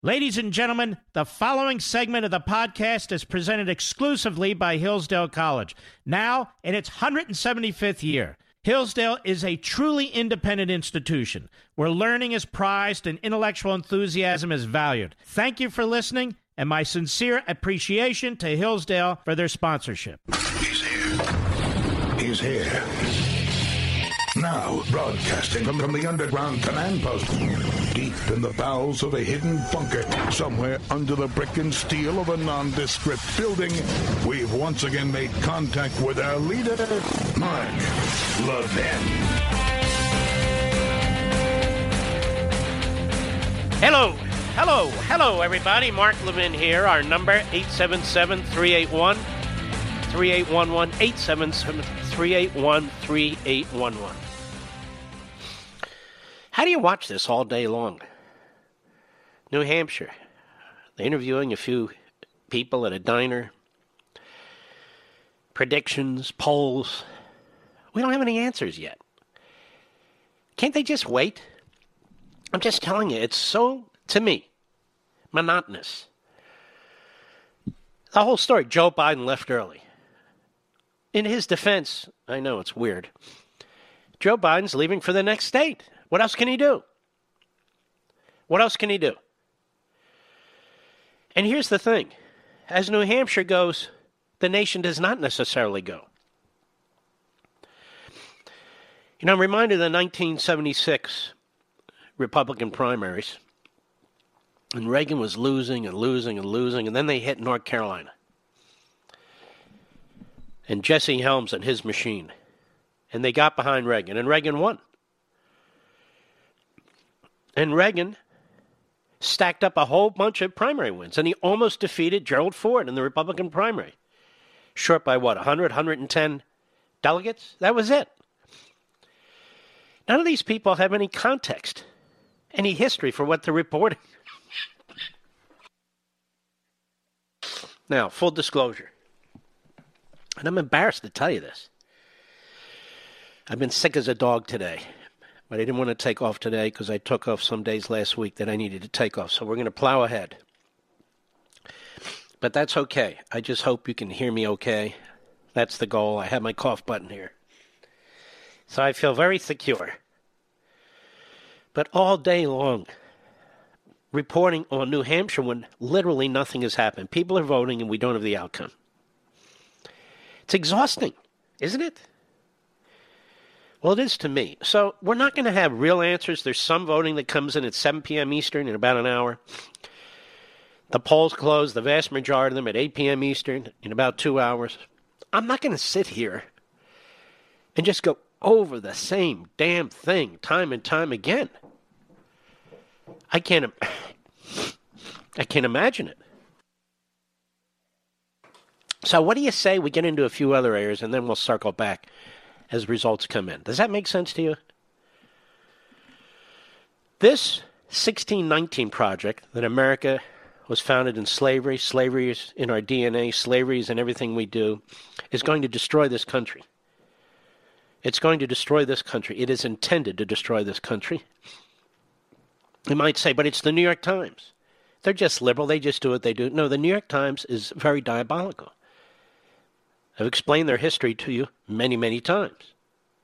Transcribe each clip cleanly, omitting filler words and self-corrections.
Ladies and gentlemen, the following segment of the podcast is presented exclusively by Hillsdale College, now in its 175th year. Hillsdale is a truly independent institution where learning is prized and intellectual enthusiasm is valued. Thank you for listening, and my sincere appreciation to Hillsdale for their sponsorship. He's here. He's here. Now, broadcasting from the underground command post, deep in the bowels of a hidden bunker, somewhere under the brick and steel of a nondescript building, we've once again made contact with our leader, Mark Levin. Hello, everybody. Mark Levin here. Our number, 877-381-3811, 877-381-3811. How do you watch this all day long? New Hampshire. They're interviewing a few people at a diner. Predictions, polls. We don't have any answers yet. Can't they just wait? I'm just telling you, it's so, to me, monotonous. The whole story, Joe Biden left early. In his defense, I know it's weird, Joe Biden's leaving for the next state. What else can he do? What else can he do? And here's the thing. As New Hampshire goes, the nation does not necessarily go. You know, I'm reminded of the 1976 Republican primaries. And Reagan was losing, and then they hit North Carolina. And Jesse Helms and his machine. And they got behind Reagan, and Reagan won. And Reagan stacked up a whole bunch of primary wins, and he almost defeated Gerald Ford in the Republican primary. Short by what, 100, 110 delegates? That was it. None of these people have any context, any history for what they're reporting. Now, full disclosure, and I'm embarrassed to tell you this. I've been sick as a dog today. But I didn't want to take off today because I took off some days last week that I needed to take off. So we're going to plow ahead. But that's okay. I just hope you can hear me okay. That's the goal. I have my cough button here. So I feel very secure. But all day long, reporting on New Hampshire when literally nothing has happened. People are voting and we don't have the outcome. It's exhausting, isn't it? Well, it is to me. So we're not going to have real answers. There's some voting that comes in at 7 p.m. Eastern in about an hour. The polls close, the vast majority of them at 8 p.m. Eastern in about 2 hours. I'm not going to sit here and just go over the same damn thing time and time again. I can't imagine it. So what do you say we get into a few other areas and then we'll circle back as results come in? Does that make sense to you? This 1619 project that America was founded in slavery, slavery is in our DNA, slavery is in everything we do, is going to destroy this country. It's going to destroy this country. It is intended to destroy this country. You might say, but it's the New York Times. They're just liberal. They just do what they do. No, the New York Times is very diabolical. I've explained their history to you many, many times.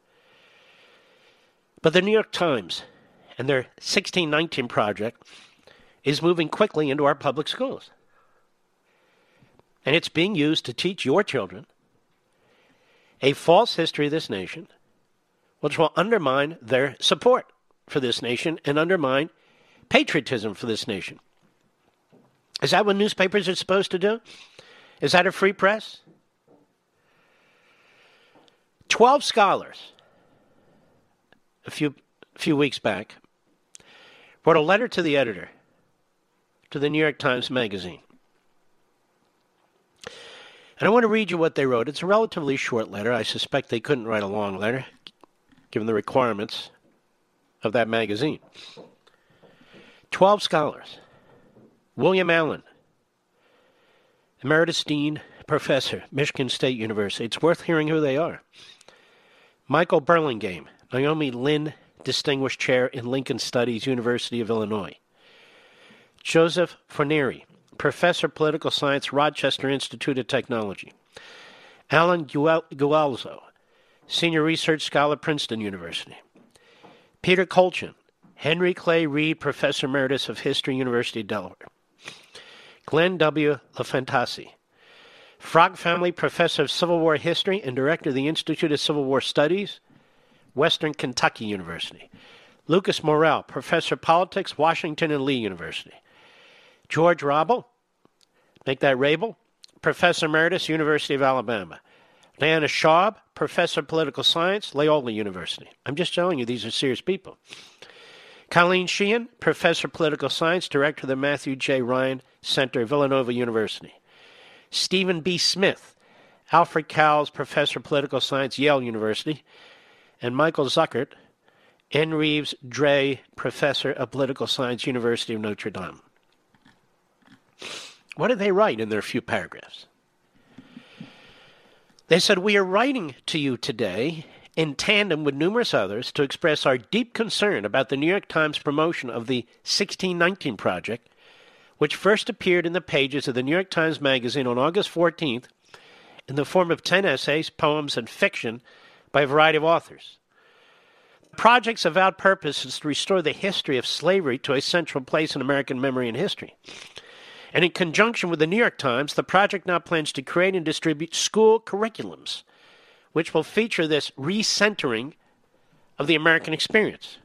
But the New York Times and their 1619 project is moving quickly into our public schools. And it's being used to teach your children a false history of this nation, which will undermine their support for this nation and undermine patriotism for this nation. Is that what newspapers are supposed to do? Is that a free press? 12 scholars, a few weeks back, wrote a letter to the editor, to the New York Times Magazine. And I want to read you what they wrote. It's a relatively short letter. I suspect they couldn't write a long letter, given the requirements of that magazine. 12 scholars. William Allen, Emeritus Dean, Professor, Michigan State University. It's worth hearing who they are. Michael Burlingame, Naomi Lynn, Distinguished Chair in Lincoln Studies, University of Illinois. Joseph Forneri, Professor of Political Science, Rochester Institute of Technology. Alan Gualzo, Senior Research Scholar, Princeton University. Peter Kolchin, Henry Clay Reed Professor Emeritus of History, University of Delaware. Glenn W. LaFantasi, Frog Family Professor of Civil War History and Director of the Institute of Civil War Studies, Western Kentucky University. Lucas Morrell, Professor of Politics, Washington and Lee University. George Rabel, make that Rabel, Professor Emeritus, University of Alabama. Diana Schaub, Professor of Political Science, Loyola University. I'm just showing you these are serious people. Colleen Sheehan, Professor of Political Science, Director of the Matthew J. Ryan Center, Villanova University. Stephen B. Smith, Alfred Cowles, Professor of Political Science, Yale University. And Michael Zuckert, N. Reeves Dre, Professor of Political Science, University of Notre Dame. What did they write in their few paragraphs? They said, "We are writing to you today in tandem with numerous others to express our deep concern about the New York Times promotion of the 1619 Project, which first appeared in the pages of the New York Times Magazine on August 14th in the form of 10 essays, poems, and fiction by a variety of authors. The project's avowed purpose is to restore the history of slavery to a central place in American memory and history. And in conjunction with the New York Times, the project now plans to create and distribute school curriculums, which will feature this recentering of the American experience."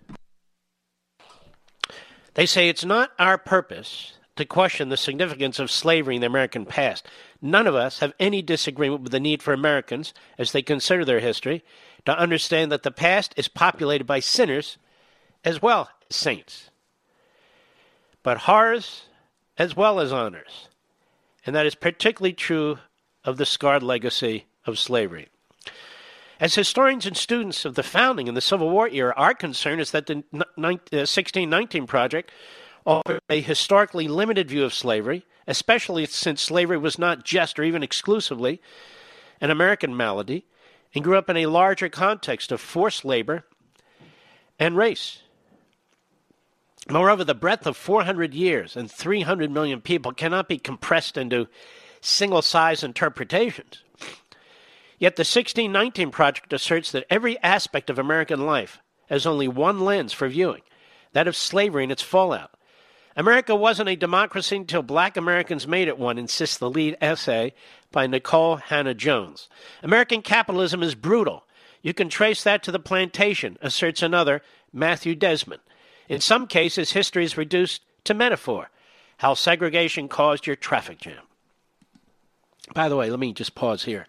They say it's not our purpose to question the significance of slavery in the American past. None of us have any disagreement with the need for Americans, as they consider their history, to understand that the past is populated by sinners as well as saints, but horrors as well as honors. And that is particularly true of the scarred legacy of slavery. As historians and students of the founding and the Civil War era, our concern is that the 1619 Project offered a historically limited view of slavery, especially since slavery was not just or even exclusively an American malady, and grew up in a larger context of forced labor and race. Moreover, the breadth of 400 years and 300 million people cannot be compressed into single-size interpretations. Yet the 1619 Project asserts that every aspect of American life has only one lens for viewing, that of slavery and its fallout. America wasn't a democracy until black Americans made it one, insists the lead essay by Nicole Hannah-Jones. American capitalism is brutal. You can trace that to the plantation, asserts another, Matthew Desmond. In some cases, history is reduced to metaphor, how segregation caused your traffic jam. By the way, let me just pause here.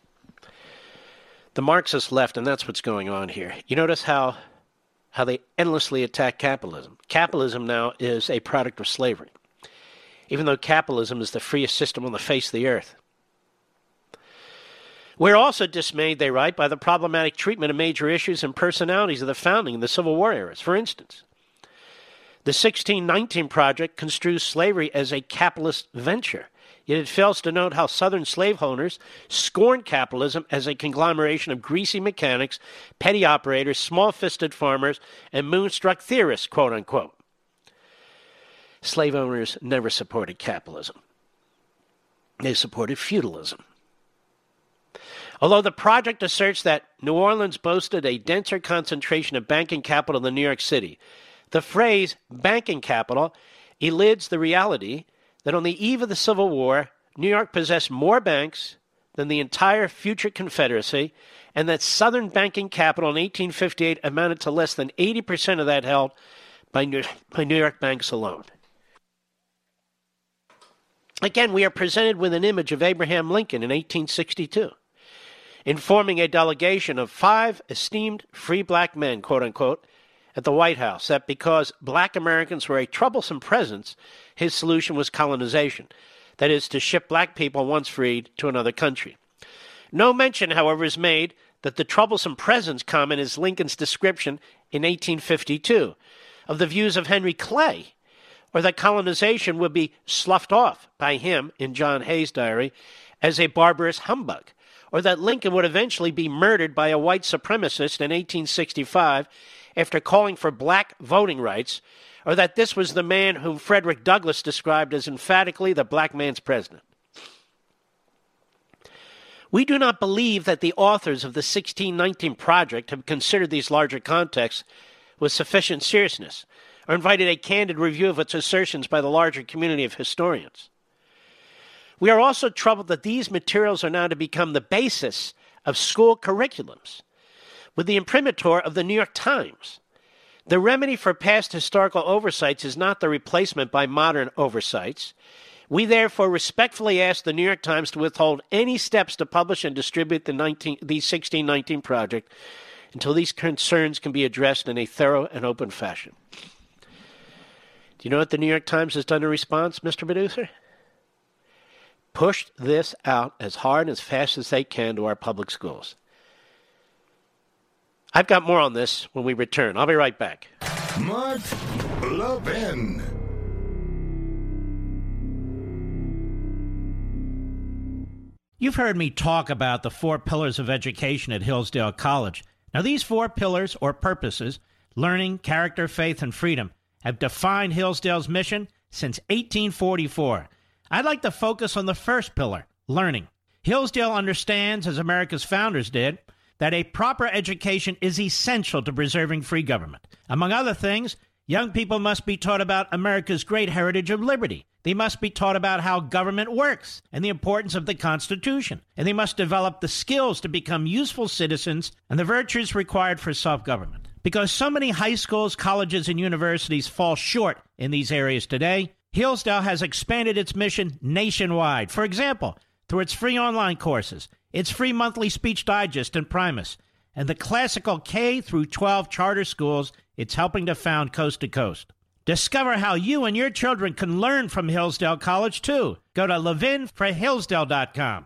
The Marxist left, and that's what's going on here. You notice how they endlessly attack capitalism. Capitalism now is a product of slavery, even though capitalism is the freest system on the face of the earth. We're also dismayed, they write, by the problematic treatment of major issues and personalities of the founding and the Civil War eras. For instance, the 1619 Project construes slavery as a capitalist venture, yet it fails to note how Southern slaveholders scorned capitalism as a conglomeration of greasy mechanics, petty operators, small-fisted farmers, and moonstruck theorists, quote-unquote. Slave owners never supported capitalism. They supported feudalism. Although the project asserts that New Orleans boasted a denser concentration of banking capital than New York City, the phrase banking capital elides the reality that on the eve of the Civil War, New York possessed more banks than the entire future Confederacy, and that Southern banking capital in 1858 amounted to less than 80% of that held by New York banks alone. Again, we are presented with an image of Abraham Lincoln in 1862, informing a delegation of 5 esteemed free black men, quote-unquote, at the White House, that because black Americans were a troublesome presence, his solution was colonization, that is, to ship black people once freed to another country. No mention, however, is made that the troublesome presence comment is Lincoln's description in 1852 of the views of Henry Clay, or that colonization would be sloughed off by him, in John Hay's diary, as a barbarous humbug, or that Lincoln would eventually be murdered by a white supremacist in 1865 after calling for black voting rights, or that this was the man whom Frederick Douglass described as emphatically the black man's president. We do not believe that the authors of the 1619 Project have considered these larger contexts with sufficient seriousness, or invited a candid review of its assertions by the larger community of historians. We are also troubled that these materials are now to become the basis of school curriculums, with the imprimatur of the New York Times. The remedy for past historical oversights is not the replacement by modern oversights. We therefore respectfully ask the New York Times to withhold any steps to publish and distribute the 1619 Project until these concerns can be addressed in a thorough and open fashion. Do you know what the New York Times has done in response, Mr. Producer? Pushed this out as hard and as fast as they can to our public schools. I've got more on this when we return. I'll be right back. Mark Levin. You've heard me talk about the 4 pillars of education at Hillsdale College. Now, these 4 pillars or purposes, learning, character, faith, and freedom, have defined Hillsdale's mission since 1844. I'd like to focus on the first pillar, learning. Hillsdale understands, as America's founders did, that a proper education is essential to preserving free government. Among other things, young people must be taught about America's great heritage of liberty. They must be taught about how government works and the importance of the Constitution. And they must develop the skills to become useful citizens and the virtues required for self-government. Because so many high schools, colleges, and universities fall short in these areas today, Hillsdale has expanded its mission nationwide. For example, through its free online courses, its free monthly speech digest and Primus, and the classical K through 12 charter schools it's helping to found coast to coast. Discover how you and your children can learn from Hillsdale College, too. Go to levinforhillsdale.com.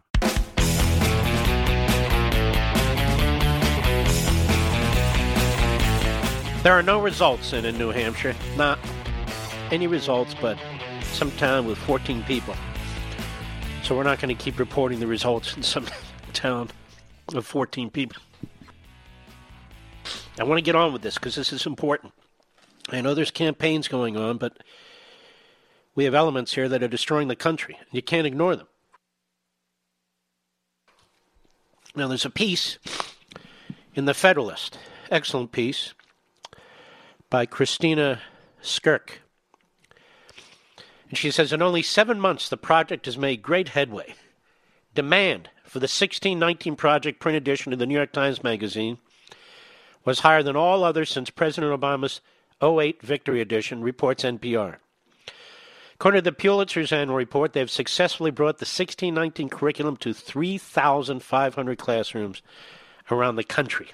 There are no results in New Hampshire. Not any results, but some town with 14 people. So we're not going to keep reporting the results in some town of 14 people. I want to get on with this because this is important. I know there's campaigns going on, but we have elements here that are destroying the country. You can't ignore them. Now, there's a piece in The Federalist, excellent piece, by Christina Skirk. And she says, in only 7 months, the project has made great headway. Demand for the 1619 Project print edition of the New York Times Magazine was higher than all others since President Obama's 08 Victory Edition, reports NPR. According to the Pulitzer's annual report, they have successfully brought the 1619 curriculum to 3,500 classrooms around the country.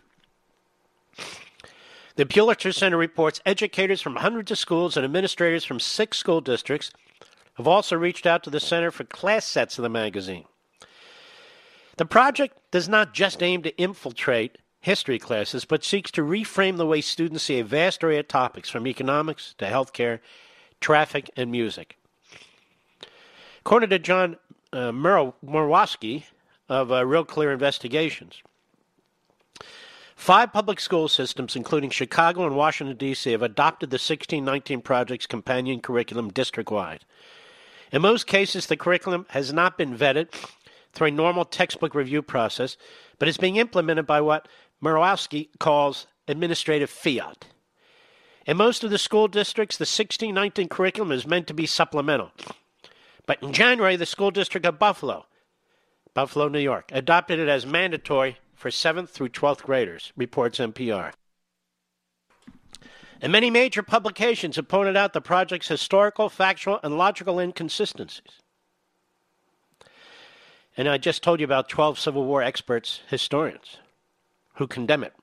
The Pulitzer Center reports educators from hundreds of schools and administrators from 6 school districts have also reached out to the center for class sets of the magazine. The project does not just aim to infiltrate history classes, but seeks to reframe the way students see a vast array of topics, from economics to healthcare, traffic, and music. According to John Murawski of Real Clear Investigations, 5 public school systems, including Chicago and Washington, D.C., have adopted the 1619 Project's companion curriculum district-wide. In most cases, the curriculum has not been vetted through a normal textbook review process, but is being implemented by what Murawski calls administrative fiat. In most of the school districts, the 1619 curriculum is meant to be supplemental. But in January, the school district of Buffalo, New York, adopted it as mandatory for 7th through 12th graders, reports NPR. And many major publications have pointed out the project's historical, factual, and logical inconsistencies. And I just told you about 12 Civil War experts, historians, who condemn it.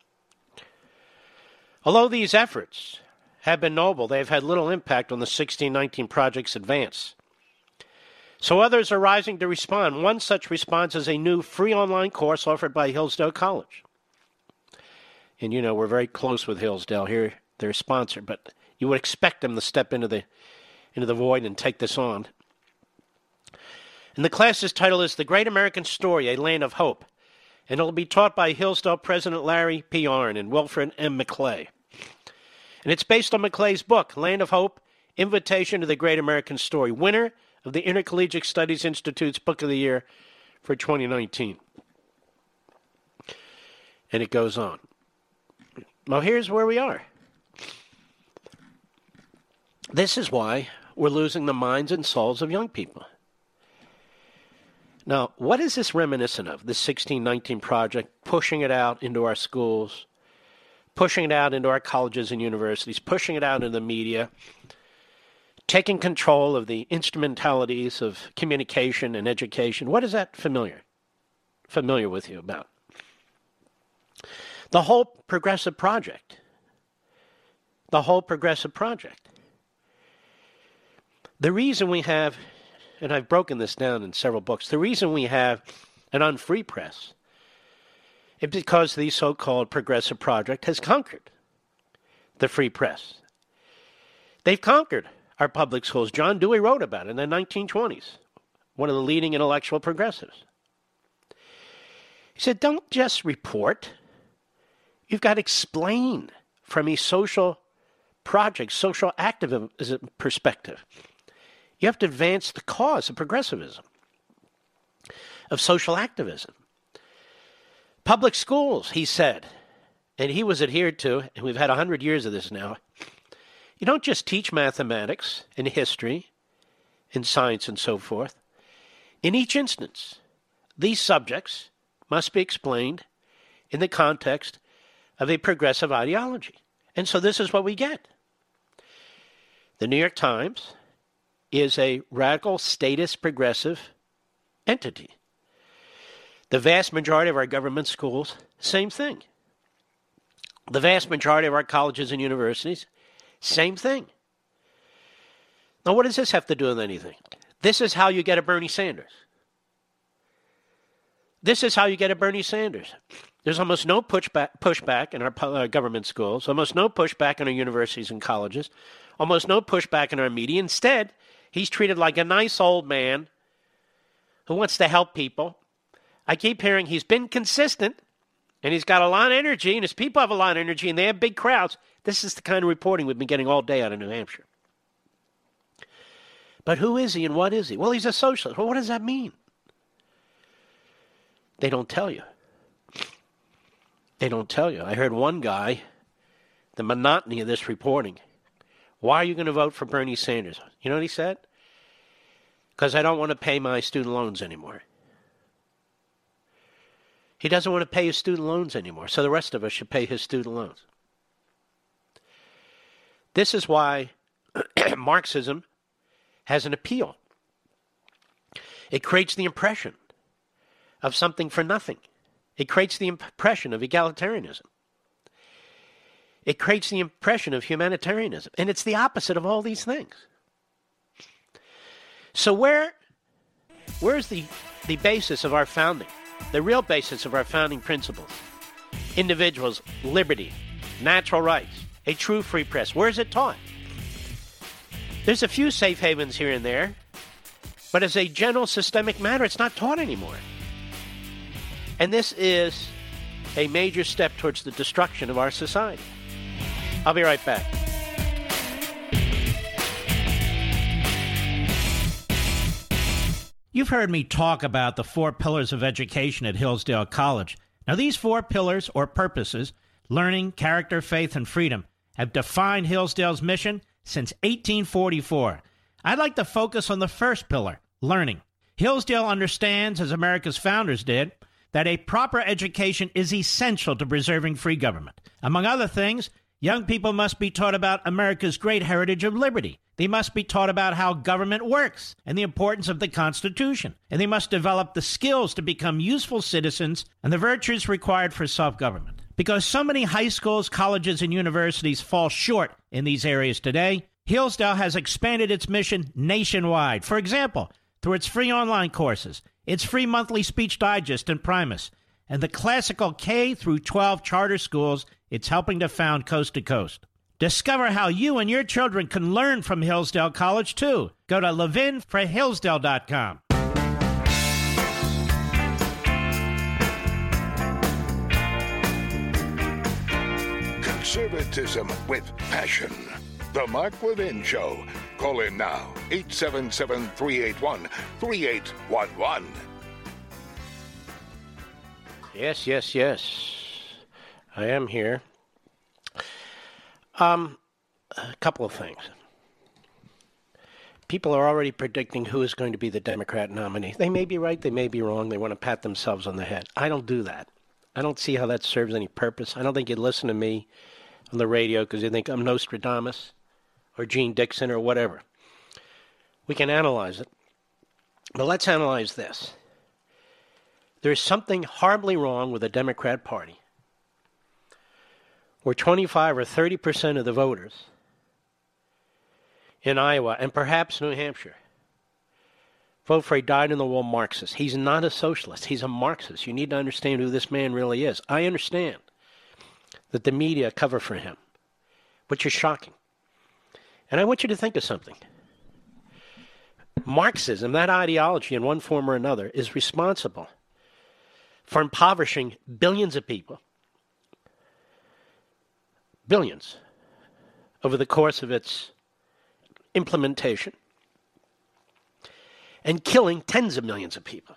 Although these efforts have been noble, they have had little impact on the 1619 Project's advance. So others are rising to respond. One such response is a new free online course offered by Hillsdale College. And you know, we're very close with Hillsdale here. They're a sponsor, but you would expect them to step into the void and take this on. And the class's title is The Great American Story, A Land of Hope. And it will be taught by Hillsdale President Larry P. Arnn and Wilfred M. McClay. And it's based on Maclay's book, Land of Hope, Invitation to the Great American Story, winner of the Intercollegiate Studies Institute's Book of the Year for 2019. And it goes on. Well, here's where we are. This is why we're losing the minds and souls of young people. Now, what is this reminiscent of, this 1619 Project, pushing it out into our schools, pushing it out into our colleges and universities, pushing it out into the media, taking control of the instrumentalities of communication and education? What is that familiar with you about? The whole progressive project. The whole progressive project. The reason we have, and I've broken this down in several books, the reason we have an unfree press is because the so-called progressive project has conquered the free press. They've conquered our public schools. John Dewey wrote about it in the 1920s, one of the leading intellectual progressives. He said, don't just report. You've got to explain from a social project, social activism perspective. You have to advance the cause of progressivism, of social activism. Public schools, he said, and he was adhered to, and we've had 100 years of this now. You don't just teach mathematics and history and science and so forth. In each instance, these subjects must be explained in the context of a progressive ideology. And so this is what we get. The New York Times is a radical statist progressive entity. The vast majority of our government schools, same thing. The vast majority of our colleges and universities, same thing. Now, what does this have to do with anything? This is how you get a Bernie Sanders. This is how you get a Bernie Sanders. There's almost no pushback in our government schools, almost no pushback in our universities and colleges, almost no pushback in our media. Instead, he's treated like a nice old man who wants to help people. I keep hearing he's been consistent, and he's got a lot of energy, and his people have a lot of energy, and they have big crowds. This is the kind of reporting we've been getting all day out of New Hampshire. But who is he and what is he? Well, he's a socialist. Well, what does that mean? They don't tell you. They don't tell you. I heard one guy, the monotony of this reporting. Why are you going to vote for Bernie Sanders? You know what he said? Because I don't want to pay my student loans anymore. He doesn't want to pay his student loans anymore, so the rest of us should pay his student loans. This is why Marxism has an appeal. It creates the impression of something for nothing. It creates the impression of egalitarianism. It creates the impression of humanitarianism. And it's the opposite of all these things. So where's the basis of our founding? The real basis of our founding principles? Individuals, liberty, natural rights, a true free press. Where is it taught? There's a few safe havens here and there, but as a general systemic matter, it's not taught anymore. And this is a major step towards the destruction of our society. I'll be right back. You've heard me talk about the 4 pillars of education at Hillsdale College. Now, these 4 pillars or purposes, learning, character, faith, and freedom, have defined Hillsdale's mission since 1844. I'd like to focus on the first pillar, learning. Hillsdale understands, as America's founders did, that a proper education is essential to preserving free government. Among other things, young people must be taught about America's great heritage of liberty. They must be taught about how government works and the importance of the Constitution. And they must develop the skills to become useful citizens and the virtues required for self-government. Because so many high schools, colleges, and universities fall short in these areas today, Hillsdale has expanded its mission nationwide. For example, through its free online courses, its free monthly speech digest and Primus, and the classical K through 12 charter schools it's helping to found coast to coast. Discover how you and your children can learn from Hillsdale College, too. Go to levinforhillsdale.com. Conservatism with passion. The Mark Levin Show. Call in now. 877-381-3811. Yes. I am here. A couple of things. People are already predicting who is going to be the Democrat nominee. They may be right, they may be wrong. They want to pat themselves on the head. I don't do that. I don't see how that serves any purpose. I don't think you'd listen to me on the radio because you think I'm Nostradamus or Gene Dixon or whatever. We can analyze it. But let's analyze this. There's something horribly wrong with the Democrat Party where 25 or 30% of the voters in Iowa and perhaps New Hampshire vote for a dyed-in-the-wool Marxist. He's not a socialist. He's a Marxist. You need to understand who this man really is. I understand that the media cover for him, which is shocking. And I want you to think of something. Marxism, that ideology in one form or another, is responsible for impoverishing billions of people, billions, over the course of its implementation, and killing tens of millions of people.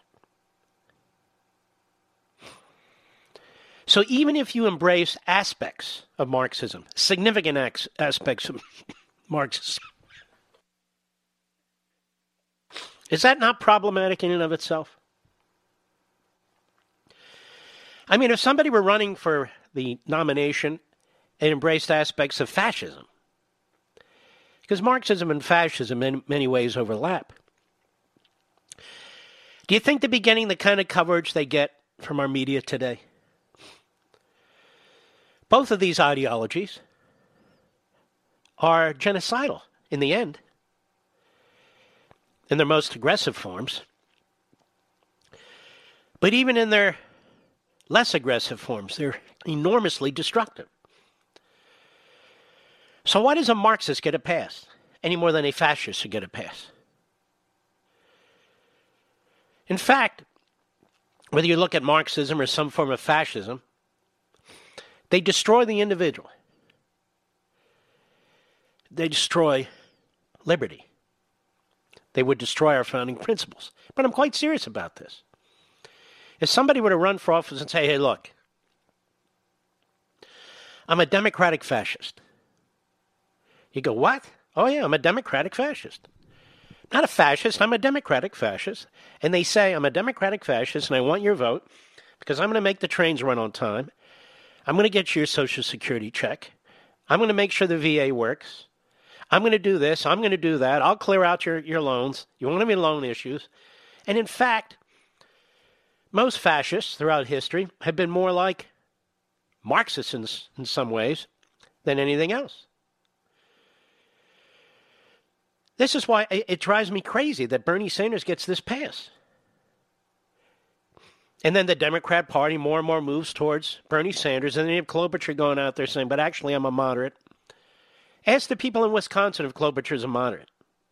So even if you embrace aspects of Marxism, significant aspects of Marxism, is that not problematic in and of itself? I mean, if somebody were running for the nomination and embraced aspects of fascism, because Marxism and fascism in many ways overlap, do you think they'd be getting the kind of coverage they get from our media today? Both of these ideologies are genocidal in the end, in their most aggressive forms. But even in their less aggressive forms, they're enormously destructive. So why does a Marxist get a pass any more than a fascist should get a pass? In fact, whether you look at Marxism or some form of fascism, they destroy the individual. They destroy liberty. They would destroy our founding principles. But I'm quite serious about this. If somebody were to run for office and say, hey, look, I'm a democratic fascist. You go, what? Oh, yeah, I'm a democratic fascist. Not a fascist, I'm a democratic fascist. And they say, I'm a democratic fascist and I want your vote because I'm going to make the trains run on time. I'm going to get you your Social Security check. I'm going to make sure the VA works. I'm going to do this. I'm going to do that. I'll clear out your loans. You won't have any loan issues. And in fact, most fascists throughout history have been more like Marxists in some ways than anything else. This is why it drives me crazy that Bernie Sanders gets this pass. And then the Democrat Party more and more moves towards Bernie Sanders. And then you have Klobuchar going out there saying, but actually I'm a moderate. Ask the people in Wisconsin if Klobuchar is a moderate.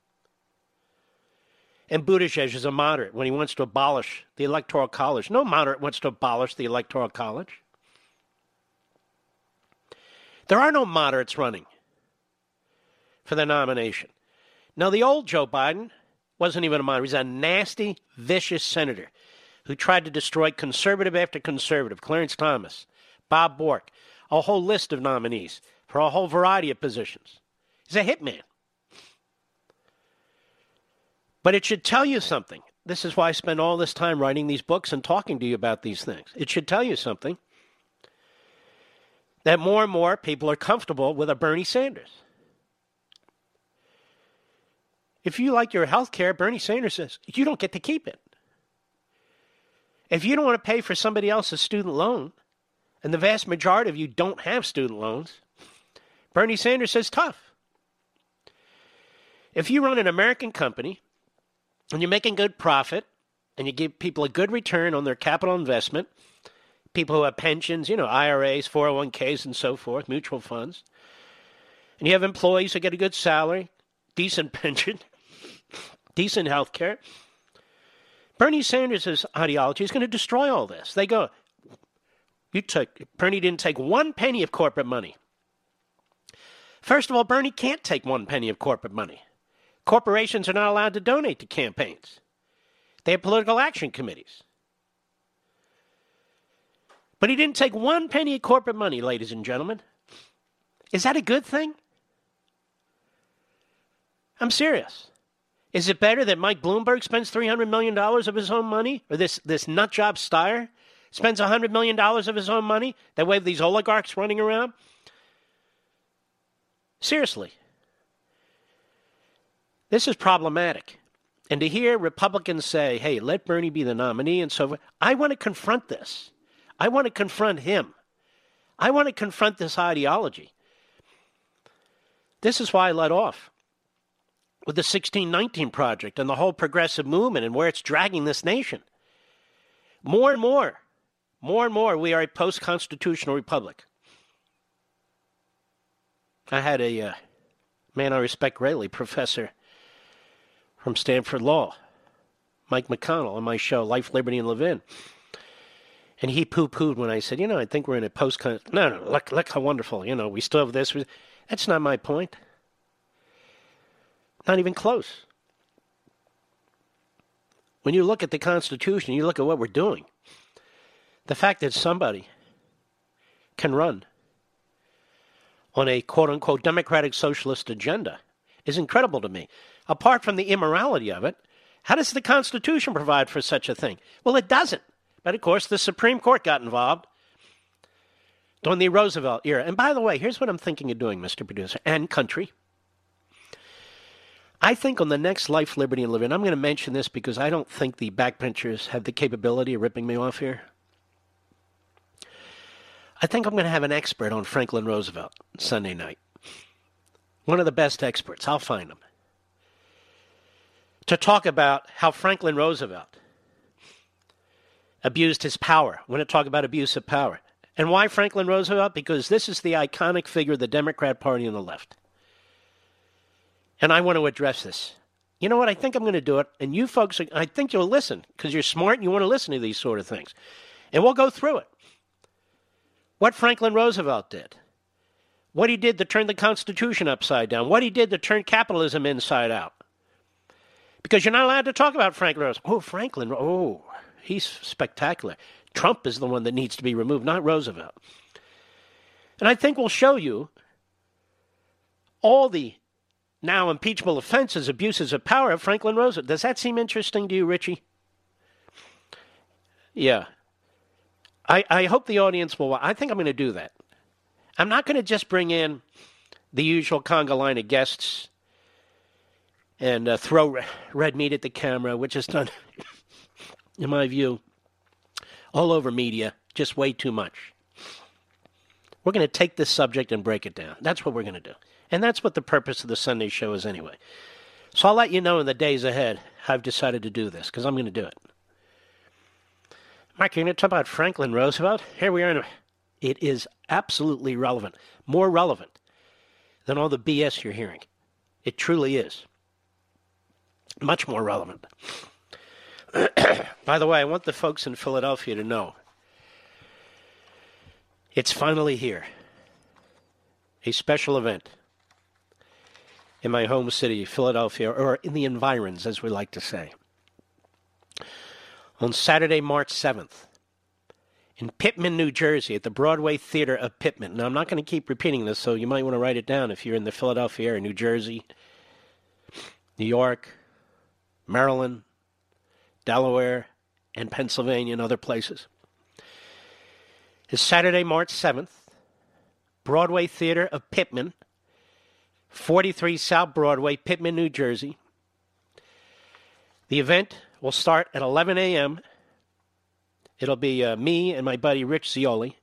And Buttigieg is a moderate when he wants to abolish the Electoral College. No moderate wants to abolish the Electoral College. There are no moderates running for the nomination. Now, the old Joe Biden wasn't even a moderate. He's a nasty, vicious senator who tried to destroy conservative after conservative. Clarence Thomas, Bob Bork, a whole list of nominees for a whole variety of positions. He's a hitman. But it should tell you something. This is why I spend all this time writing these books and talking to you about these things. It should tell you something that more and more people are comfortable with a Bernie Sanders. If you like your health care, Bernie Sanders says, you don't get to keep it. If you don't want to pay for somebody else's student loan, and the vast majority of you don't have student loans, Bernie Sanders says, tough. If you run an American company, and you're making good profit, and you give people a good return on their capital investment, people who have pensions, IRAs, 401ks, and so forth, mutual funds, and you have employees who get a good salary, decent pension, decent health care, Bernie Sanders' ideology is going to destroy all this. They go, Bernie didn't take one penny of corporate money. First of all, Bernie can't take 1 penny of corporate money. Corporations are not allowed to donate to campaigns. They have political action committees. But he didn't take 1 penny of corporate money, ladies and gentlemen. Is that a good thing? I'm serious. Is it better that Mike Bloomberg spends $300 million of his own money? Or this nutjob Steyer spends $100 million of his own money? That way these oligarchs running around? Seriously. This is problematic. And to hear Republicans say, hey, let Bernie be the nominee and so forth, I want to confront this. I want to confront him. I want to confront this ideology. This is why I let off with the 1619 Project and the whole progressive movement and where it's dragging this nation. More and more, we are a post-constitutional republic. I had a man I respect greatly, professor from Stanford Law, Mike McConnell, on my show, Life, Liberty, and Levin. And he poo-pooed when I said, I think we're in a No, look how wonderful, we still have this. That's not my point. Not even close. When you look at the Constitution, you look at what we're doing, the fact that somebody can run on a quote-unquote democratic socialist agenda is incredible to me. Apart from the immorality of it, how does the Constitution provide for such a thing? Well, it doesn't. But, of course, the Supreme Court got involved during the Roosevelt era. And, by the way, here's what I'm thinking of doing, Mr. Producer, and country. I think on the next Life, Liberty, and Levin, I'm going to mention this because I don't think the backbenchers have the capability of ripping me off here. I think I'm going to have an expert on Franklin Roosevelt Sunday night. One of the best experts. I'll find him. To talk about how Franklin Roosevelt abused his power. We're going to talk about abuse of power. And why Franklin Roosevelt? Because this is the iconic figure of the Democrat Party on the left. And I want to address this. You know what? I think I'm going to do it. And you folks, I think you'll listen because you're smart and you want to listen to these sort of things. And we'll go through it. What Franklin Roosevelt did. What he did to turn the Constitution upside down. What he did to turn capitalism inside out. Because you're not allowed to talk about Franklin Roosevelt. Oh, Franklin. Oh, he's spectacular. Trump is the one that needs to be removed, not Roosevelt. And I think we'll show you all the now impeachable offenses, abuses of power of Franklin Roosevelt. Does that seem interesting to you, Richie? Yeah. I hope the audience will. I think I'm going to do that. I'm not going to just bring in the usual conga line of guests and throw red meat at the camera, which is done, in my view, all over media, just way too much. We're going to take this subject and break it down. That's what we're going to do. And that's what the purpose of the Sunday show is anyway. So I'll let you know in the days ahead how I've decided to do this, because I'm going to do it. Mark, you're going to talk about Franklin Roosevelt? Here we are. It is absolutely relevant. More relevant than all the BS you're hearing. It truly is. Much more relevant. By the way, I want the folks in Philadelphia to know it's finally here. A special event in my home city, Philadelphia, or in the environs, as we like to say. On Saturday, March 7th, in Pitman, New Jersey, at the Broadway Theater of Pitman. Now, I'm not going to keep repeating this, so you might want to write it down if you're in the Philadelphia area, New Jersey, New York, Maryland, Delaware, and Pennsylvania, and other places. It's Saturday, March 7th, Broadway Theater of Pitman, 43 South Broadway, Pitman, New Jersey. The event will start at 11 a.m. It'll be me and my buddy Rich Zioli.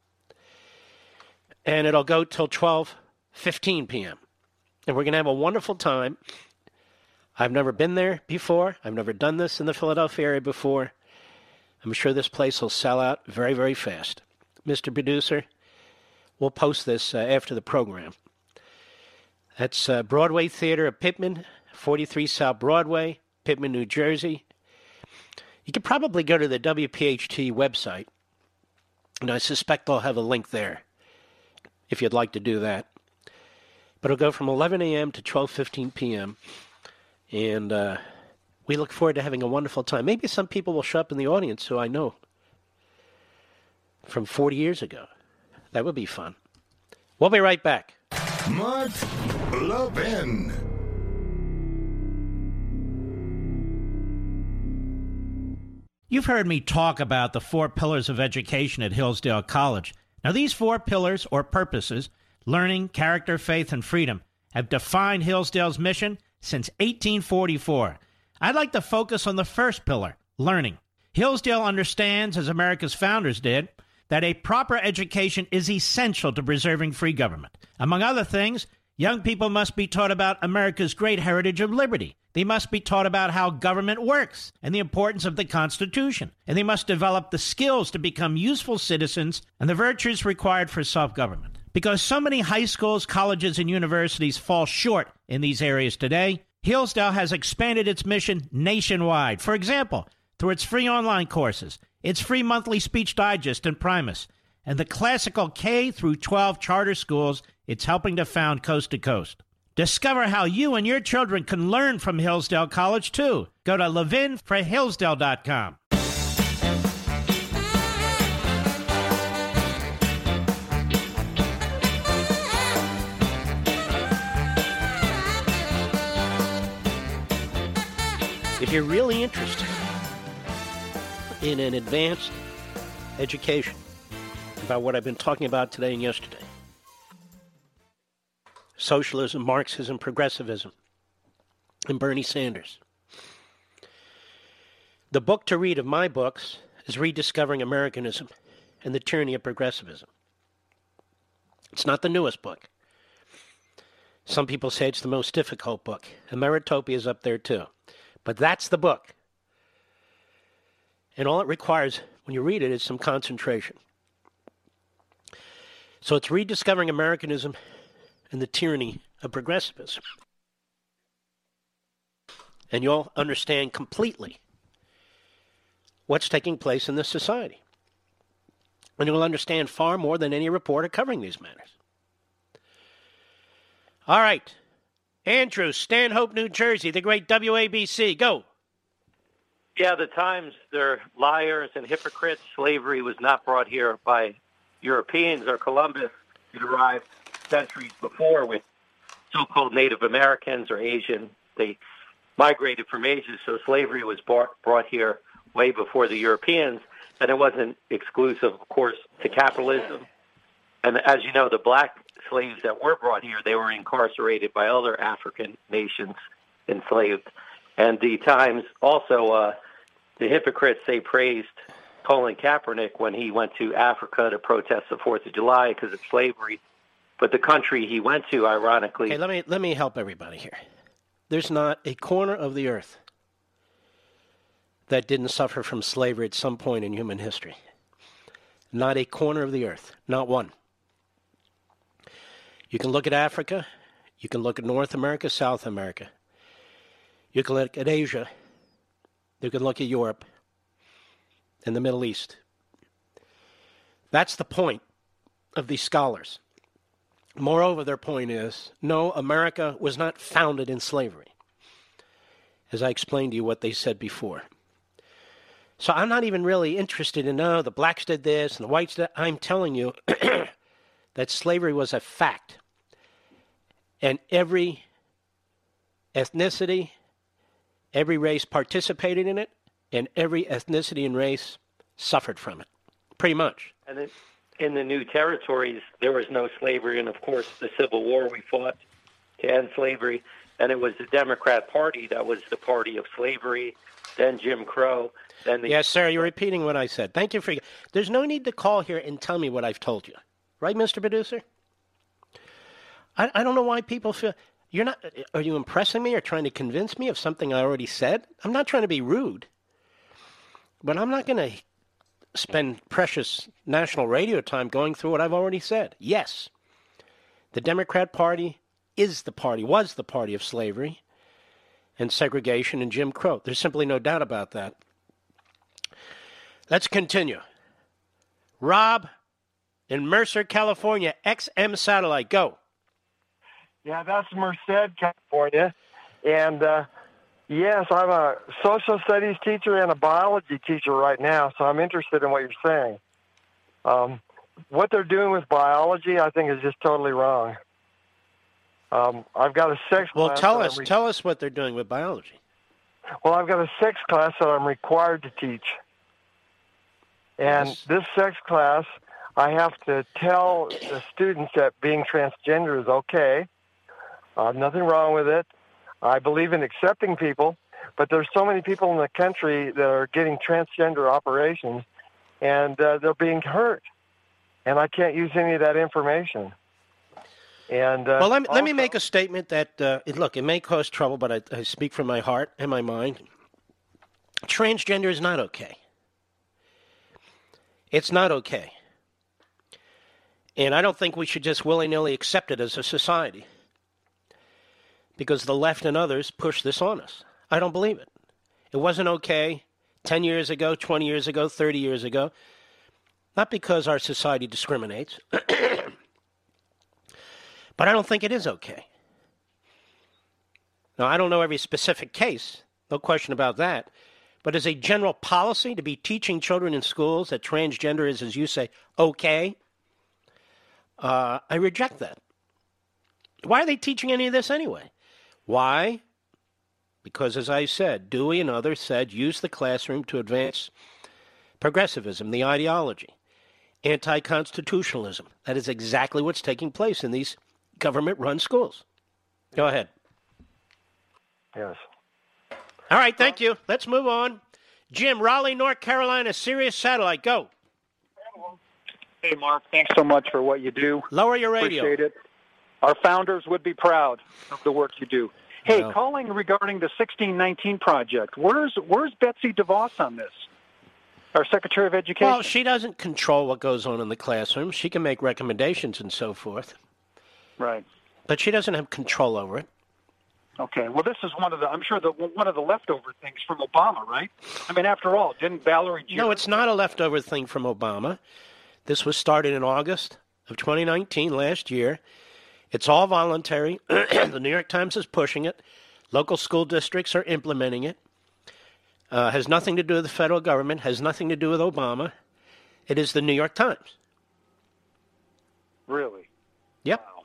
And it'll go till 12:15 p.m. And we're going to have a wonderful time. I've never been there before. I've never done this in the Philadelphia area before. I'm sure this place will sell out very, very fast. Mr. Producer, we'll post this after the program. That's Broadway Theater of Pitman, 43 South Broadway, Pitman, New Jersey. You could probably go to the WPHT website, and I suspect they'll have a link there if you'd like to do that. But it'll go from 11 a.m. to 12:15 p.m., and we look forward to having a wonderful time. Maybe some people will show up in the audience who I know from 40 years ago. That would be fun. We'll be right back. Mark Levin. You've heard me talk about the 4 pillars of education at Hillsdale College. Now, these 4 pillars or purposes, learning, character, faith, and freedom, have defined Hillsdale's mission since 1844. I'd like to focus on the first pillar, learning. Hillsdale understands, as America's founders did, that a proper education is essential to preserving free government. Among other things, young people must be taught about America's great heritage of liberty. They must be taught about how government works and the importance of the Constitution. And they must develop the skills to become useful citizens and the virtues required for self-government. Because so many high schools, colleges, and universities fall short in these areas today, Hillsdale has expanded its mission nationwide. For example, through its free online courses, its free monthly speech digest and Primus, and the classical K through 12 charter schools it's helping to found coast to coast. Discover how you and your children can learn from Hillsdale College, too. Go to levinforhillsdale.com. If you're really interested in an advanced education about what I've been talking about today and yesterday, socialism, Marxism, progressivism, and Bernie Sanders, the book to read of my books is Rediscovering Americanism and the Tyranny of Progressivism. It's not the newest book. Some people say it's the most difficult book. Emeritopia is up there too. But that's the book. And all it requires when you read it is some concentration. So it's Rediscovering Americanism and the Tyranny of Progressivism. And you'll understand completely what's taking place in this society. And you'll understand far more than any reporter covering these matters. All right. Andrew, Stanhope, New Jersey, the great WABC. Go. Yeah, the Times, they're liars and hypocrites. Slavery was not brought here by Europeans or Columbus. It arrived centuries before with so-called Native Americans or Asian. They migrated from Asia, so slavery was brought here way before the Europeans, and it wasn't exclusive, of course, to capitalism. And as you know, the black slaves that were brought here, they were incarcerated by other African nations, enslaved. And the Times also, the hypocrites, they praised Colin Kaepernick when he went to Africa to protest the 4th of July because of slavery. But the country he went to, ironically... Hey, let me help everybody here. There's not a corner of the earth that didn't suffer from slavery at some point in human history. Not a corner of the earth. Not one. You can look at Africa. You can look at North America, South America. You can look at Asia. You can look at Europe and the Middle East. That's the point of these scholars. Moreover, their point is, no, America was not founded in slavery. As I explained to you what they said before. So I'm not even really interested in, the blacks did this and the whites did that. I'm telling you that slavery was a fact. And every ethnicity, every race participated in it, and every ethnicity and race suffered from it, pretty much. And in the new territories, there was no slavery, and of course, the Civil War, we fought to end slavery, and it was the Democrat Party that was the party of slavery, then Jim Crow, then the... Yes, sir, you're repeating what I said. Thank you for... There's no need to call here and tell me what I've told you. Right, Mr. Producer? I don't know why people feel... You're not... Are you impressing me or trying to convince me of something I already said? I'm not trying to be rude. But I'm not going to spend precious national radio time going through what I've already said. Yes, the Democrat Party was the party of slavery and segregation and Jim Crow. There's simply no doubt about that. Let's continue. Rob in Mercer, California, XM Satellite, go. Yeah, that's Merced, California. And, yes, I'm a social studies teacher and a biology teacher right now, so I'm interested in what you're saying. What they're doing with biology, I think, is just totally wrong. I've got a sex class. Well, tell us what they're doing with biology. Well, I've got a sex class that I'm required to teach. And Yes. this sex class, I have to tell the students that being transgender is okay. Nothing wrong with it. I believe in accepting people, but there's so many people in the country that are getting transgender operations, and they're being hurt. And I can't use any of that information. And Well, let me make a statement that, look, it may cause trouble, but I speak from my heart and my mind. Transgender is not okay. It's not okay. And I don't think we should just willy-nilly accept it as a society because the left and others push this on us. I don't believe it. It wasn't okay 10 years ago, 20 years ago, 30 years ago. Not because our society discriminates, but I don't think it is okay. Now, I don't know every specific case, no question about that, but as a general policy to be teaching children in schools that transgender is, as you say, okay, I reject that. Why are they teaching any of this anyway? Why? Because, as I said, Dewey and others said, use the classroom to advance progressivism, the ideology, anti-constitutionalism. That is exactly what's taking place in these government-run schools. Go ahead. Yes. All right, thank you. Let's move on. Jim, Raleigh, North Carolina, Sirius Satellite, go. Hey, Mark, thanks so much for what you do. Lower your radio. Appreciate it. Our founders would be proud of the work you do. Hey, Well. calling regarding the 1619 project, where's Betsy DeVos on this? Our Secretary of Education? Well, she doesn't control what goes on in the classroom. She can make recommendations and so forth, Right. but she doesn't have control over it. Okay. Well, this is one of the leftover things from Obama, right? I mean, after all, didn't Valerie? No, it's not a leftover thing from Obama. This was started in August of 2019, last year. It's all voluntary. The New York Times is pushing it. Local school districts are implementing it. Has nothing to do with the federal government, has nothing to do with Obama. It is the New York Times. Really? Yep. Wow.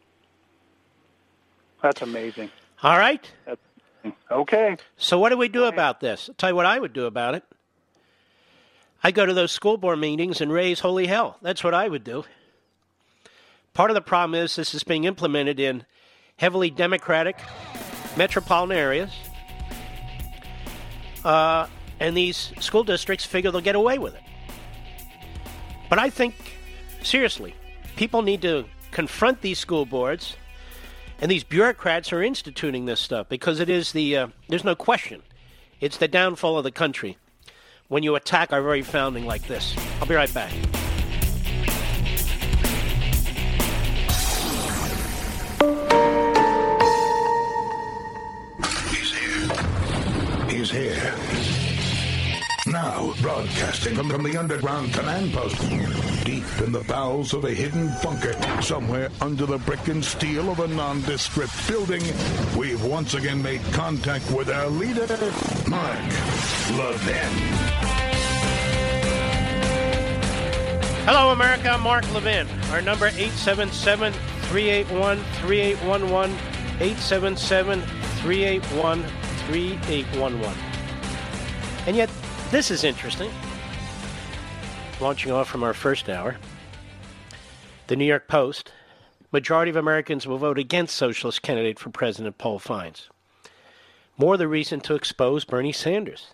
That's amazing. All right. Okay. So what do we do about this? I'll tell you what I would do about it. I go to those school board meetings and raise holy hell. That's what I would do. Part of the problem is this is being implemented in heavily Democratic metropolitan areas. And these school districts figure they'll get away with it. But I think, seriously, people need to confront these school boards and these bureaucrats who are instituting this stuff because it is there's no question, it's the downfall of the country when you attack our very founding like this. I'll be right back. He's here. Now, broadcasting from the underground command post, deep in the bowels of a hidden bunker, somewhere under the brick and steel of a nondescript building, we've once again made contact with our leader, Mark Levin. Hello, America. I'm Mark Levin. Our number 877-381-3811, 877-381-3811. And yet, this is interesting. Launching off from our first hour, the New York Post, majority of Americans will vote against socialist candidate for president, poll finds. More the reason to expose Bernie Sanders.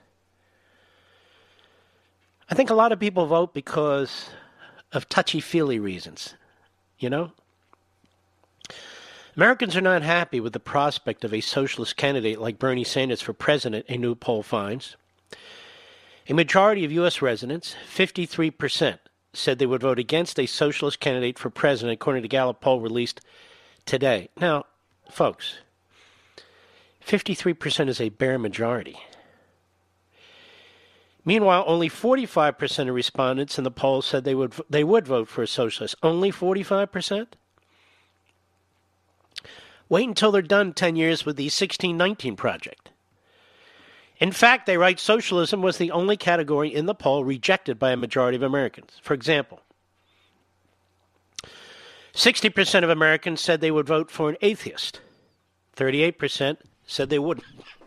I think a lot of people vote because of touchy-feely reasons, you know? Americans are not happy with the prospect of a socialist candidate like Bernie Sanders for president, a new poll finds. A majority of U.S. residents, 53%, said they would vote against a socialist candidate for president, according to Gallup poll released today. Now, folks, 53% is a bare majority. Meanwhile, only 45% of respondents in the poll said they would vote for a socialist. Only 45%? Wait until they're done 10 years with the 1619 Project. In fact, they write socialism was the only category in the poll rejected by a majority of Americans. For example, 60% of Americans said they would vote for an atheist. 38% said they wouldn't.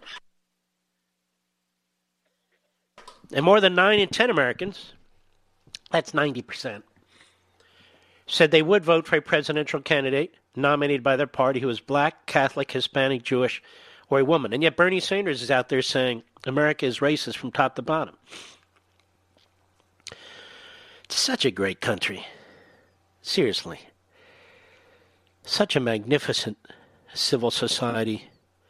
And more than 9 in 10 Americans, that's 90%, said they would vote for a presidential candidate nominated by their party who is black, Catholic, Hispanic, Jewish, or a woman. And yet Bernie Sanders is out there saying America is racist from top to bottom. It's such a great country. Seriously. Such a magnificent civil society.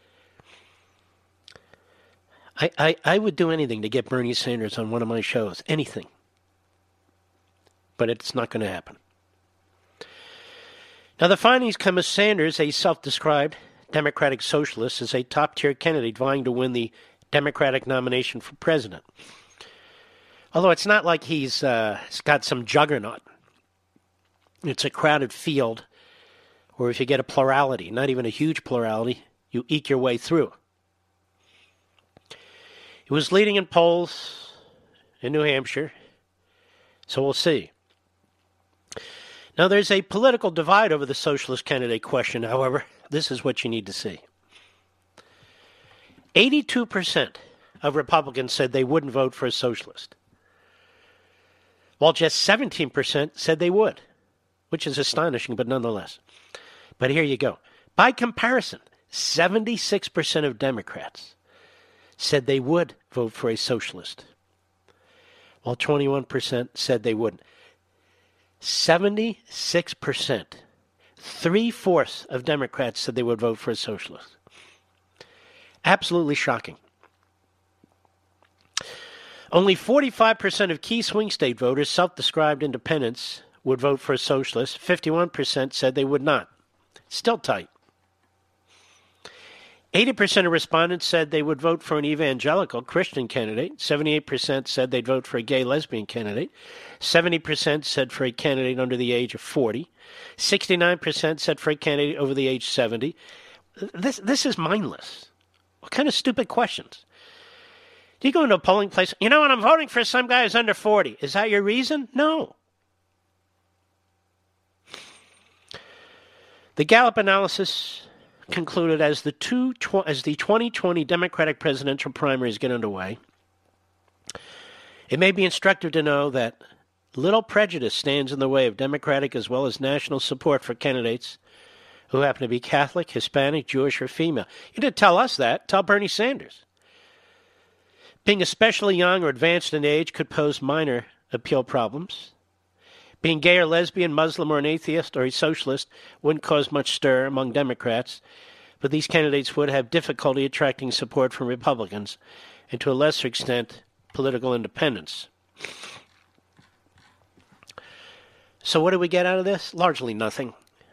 I would do anything to get Bernie Sanders on one of my shows. Anything. But it's not going to happen. Now, the findings come as Sanders, a self-described Democratic socialist, is a top-tier candidate vying to win the Democratic nomination for president. Although it's not like he's got some juggernaut. It's a crowded field where if you get a plurality, not even a huge plurality, you eke your way through. He was leading in polls in New Hampshire, so we'll see. Now, there's a political divide over the socialist candidate question, however. This is what you need to see. 82% of Republicans said they wouldn't vote for a socialist, while just 17% said they would, which is astonishing, but nonetheless. But here you go. By comparison, 76% of Democrats said they would vote for a socialist, while 21% said they wouldn't. 76%, 3/4 of Democrats said they would vote for a socialist. Absolutely shocking. Only 45% of key swing state voters, self-described independents, would vote for a socialist. 51% said they would not. Still tight. 80% of respondents said they would vote for an evangelical Christian candidate. 78% said they'd vote for a gay lesbian candidate. 70% said for a candidate under the age of 40. 69% said for a candidate over the age 70. This is mindless. What kind of stupid questions? Do you go into a polling place, you know what, I'm voting for some guy who's under 40. Is that your reason? No. The Gallup analysis concluded as the 2020 Democratic presidential primaries get underway, it may be instructive to know that little prejudice stands in the way of Democratic as well as national support for candidates who happen to be Catholic, Hispanic, Jewish, or female. You didn't tell us that. Tell Bernie Sanders. Being especially young or advanced in age could pose minor appeal problems. Being gay or lesbian, Muslim or an atheist or a socialist wouldn't cause much stir among Democrats, but these candidates would have difficulty attracting support from Republicans and to a lesser extent, political independents. So what do we get out of this? Largely nothing.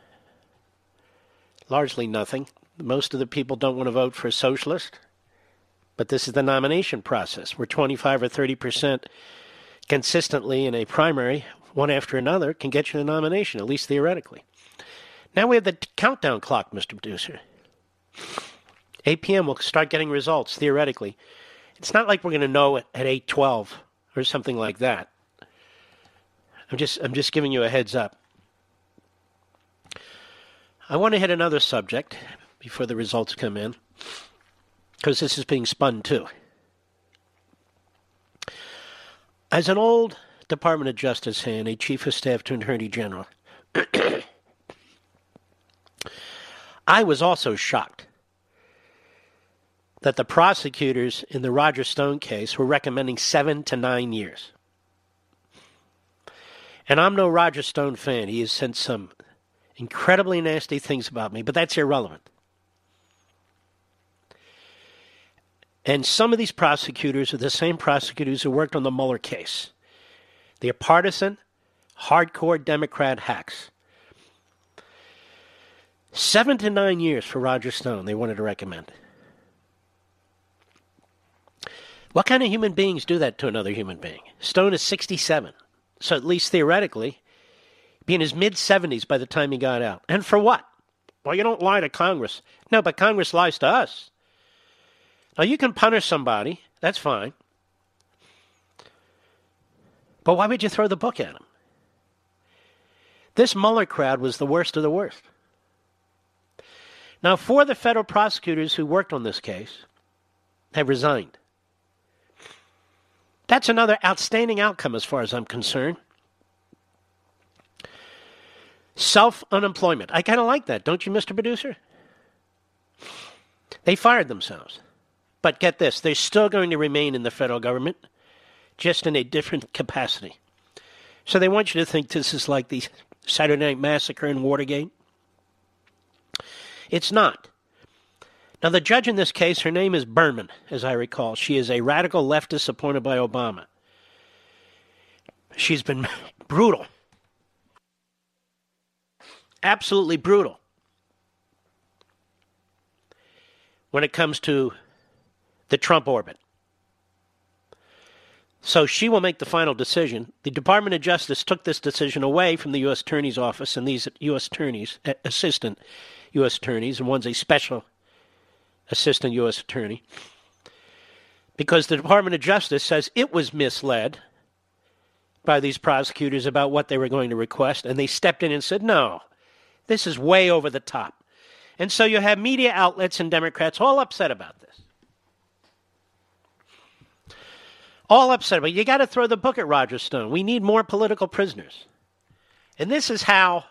Largely nothing. Most of the people don't want to vote for a socialist, but this is the nomination process where 25 or 30% consistently in a primary, one after another, can get you the nomination, at least theoretically. Now we have the countdown clock, Mr. Producer. 8 p.m. we'll start getting results, theoretically. It's not like we're going to know it at 8:12 or something like that. I'm just giving you a heads up. I want to hit another subject before the results come in, because this is being spun too. As an old Department of Justice hand, a Chief of Staff to Attorney General, I was also shocked that the prosecutors in the Roger Stone case were recommending 7 to 9 years. And I'm no Roger Stone fan. He has said some incredibly nasty things about me, but that's irrelevant. And some of these prosecutors are the same prosecutors who worked on the Mueller case. They're partisan, hardcore Democrat hacks. 7 to 9 years for Roger Stone, they wanted to recommend. What kind of human beings do that to another human being? Stone is 67, so at least theoretically, be in his mid-70s by the time he got out. And for what? Well, you don't lie to Congress. No, but Congress lies to us. Now, you can punish somebody. That's fine. But why would you throw the book at him? This Mueller crowd was the worst of the worst. Now, 4 of the federal prosecutors who worked on this case have resigned. That's another outstanding outcome as far as I'm concerned. Self-unemployment. I kind of like that, don't you, Mr. Producer? They fired themselves. But get this, they're still going to remain in the federal government, just in a different capacity. So they want you to think this is like the Saturday Night Massacre and Watergate. It's not. Now, the judge in this case, her name is Berman, as I recall. She is a radical leftist appointed by Obama. She's been brutal. Absolutely brutal when it comes to the Trump orbit. So she will make the final decision. The Department of Justice took this decision away from the U.S. Attorney's Office, and these U.S. attorneys, assistant U.S. attorneys, and one's a special assistant U.S. attorney, because the Department of Justice says it was misled by these prosecutors about what they were going to request, and they stepped in and said, no, this is way over the top. And so you have media outlets and Democrats all upset about this. All upset about it. You got to throw the book at Roger Stone. We need more political prisoners. And this is how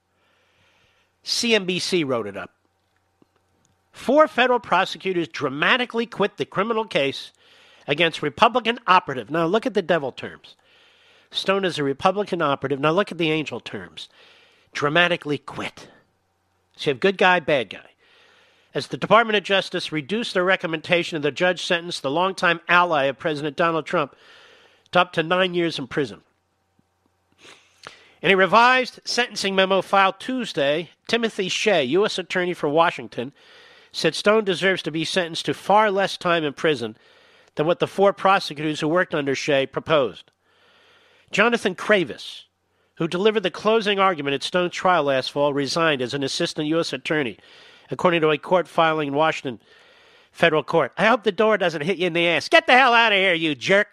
CNBC wrote it up. 4 federal prosecutors dramatically quit the criminal case against Republican operative. Now look at the devil terms. Stone is a Republican operative. Now look at the angel terms. Dramatically quit. So you have good guy, bad guy. As the Department of Justice reduced their recommendation of the judge sentenced the longtime ally of President Donald Trump to up to 9 years in prison. In a revised sentencing memo filed Tuesday, Timothy Shea, U.S. Attorney for Washington, said Stone deserves to be sentenced to far less time in prison than what the 4 prosecutors who worked under Shea proposed. Jonathan Kravis, who delivered the closing argument at Stone's trial last fall, resigned as an assistant U.S. attorney, according to a court filing in Washington federal court. I hope the door doesn't hit you in the ass. Get the hell out of here, you jerk.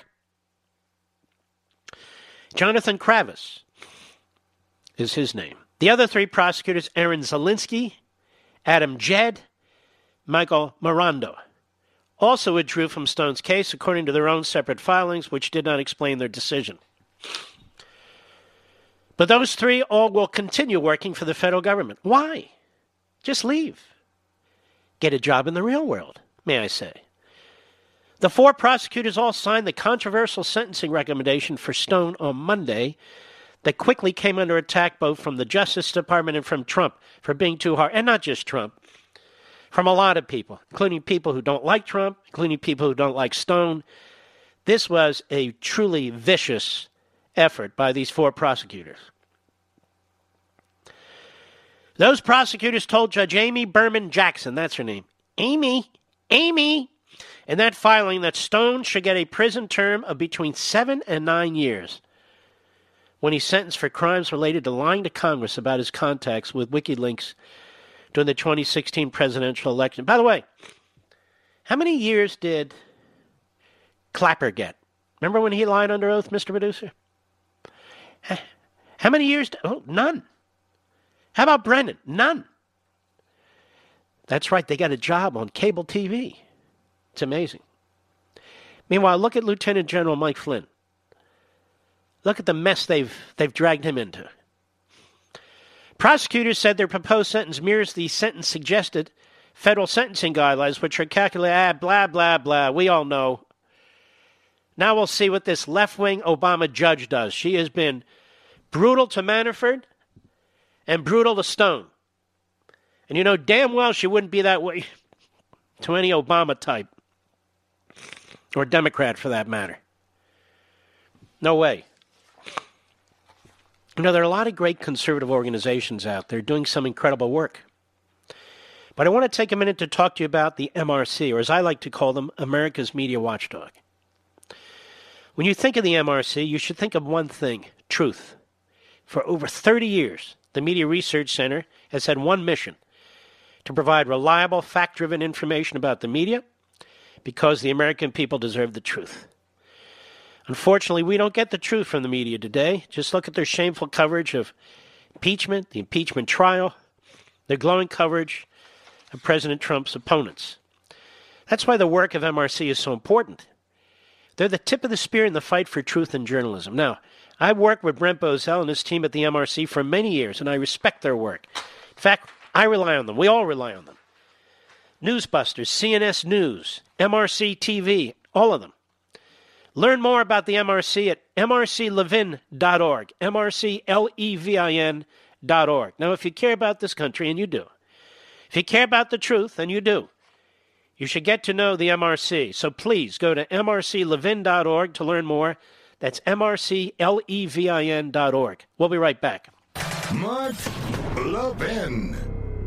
Jonathan Kravis is his name. The other 3 prosecutors, Aaron Zelinsky, Adam Jed, Michael Miranda, also withdrew from Stone's case according to their own separate filings, which did not explain their decision. But those 3 all will continue working for the federal government. Why? Just leave. Get a job in the real world, may I say. The 4 prosecutors all signed the controversial sentencing recommendation for Stone on Monday that quickly came under attack both from the Justice Department and from Trump for being too hard. And not just Trump, from a lot of people, including people who don't like Trump, including people who don't like Stone. This was a truly vicious effort by these 4 prosecutors. Those prosecutors told Judge Amy Berman Jackson, that's her name, Amy, in that filing that Stone should get a prison term of between 7 and 9 years when he's sentenced for crimes related to lying to Congress about his contacts with WikiLeaks during the 2016 presidential election. By the way, how many years did Clapper get? Remember when he lied under oath, Mr. Producer? How many years? None. How about Brennan? None. That's right, they got a job on cable TV. It's amazing. Meanwhile, look at Lieutenant General Mike Flynn. Look at the mess they've dragged him into. Prosecutors said their proposed sentence mirrors the sentence suggested federal sentencing guidelines, which are calculated, blah, blah, blah. We all know. Now we'll see what this left-wing Obama judge does. She has been brutal to Manafort and brutal to Stone. And you know damn well she wouldn't be that way to any Obama type. Or Democrat, for that matter. No way. You know, there are a lot of great conservative organizations out there doing some incredible work. But I want to take a minute to talk to you about the MRC, or as I like to call them, America's Media Watchdog. When you think of the MRC, you should think of one thing, truth. For over 30 years, the Media Research Center has had one mission, to provide reliable, fact-driven information about the media because the American people deserve the truth. Unfortunately, we don't get the truth from the media today. Just look at their shameful coverage of impeachment, the impeachment trial, their glowing coverage of President Trump's opponents. That's why the work of MRC is so important. They're the tip of the spear in the fight for truth in journalism. Now, I've worked with Brent Bozell and his team at the MRC for many years, and I respect their work. In fact, I rely on them. We all rely on them. Newsbusters, CNS News, MRC TV, all of them. Learn more about the MRC at mrclevin.org, mrclevin.org. Now, if you care about this country, and you do, if you care about the truth, and you do, you should get to know the MRC. So please go to mrclevin.org to learn more. That's mrclevin.org. We'll be right back. Mark Levin.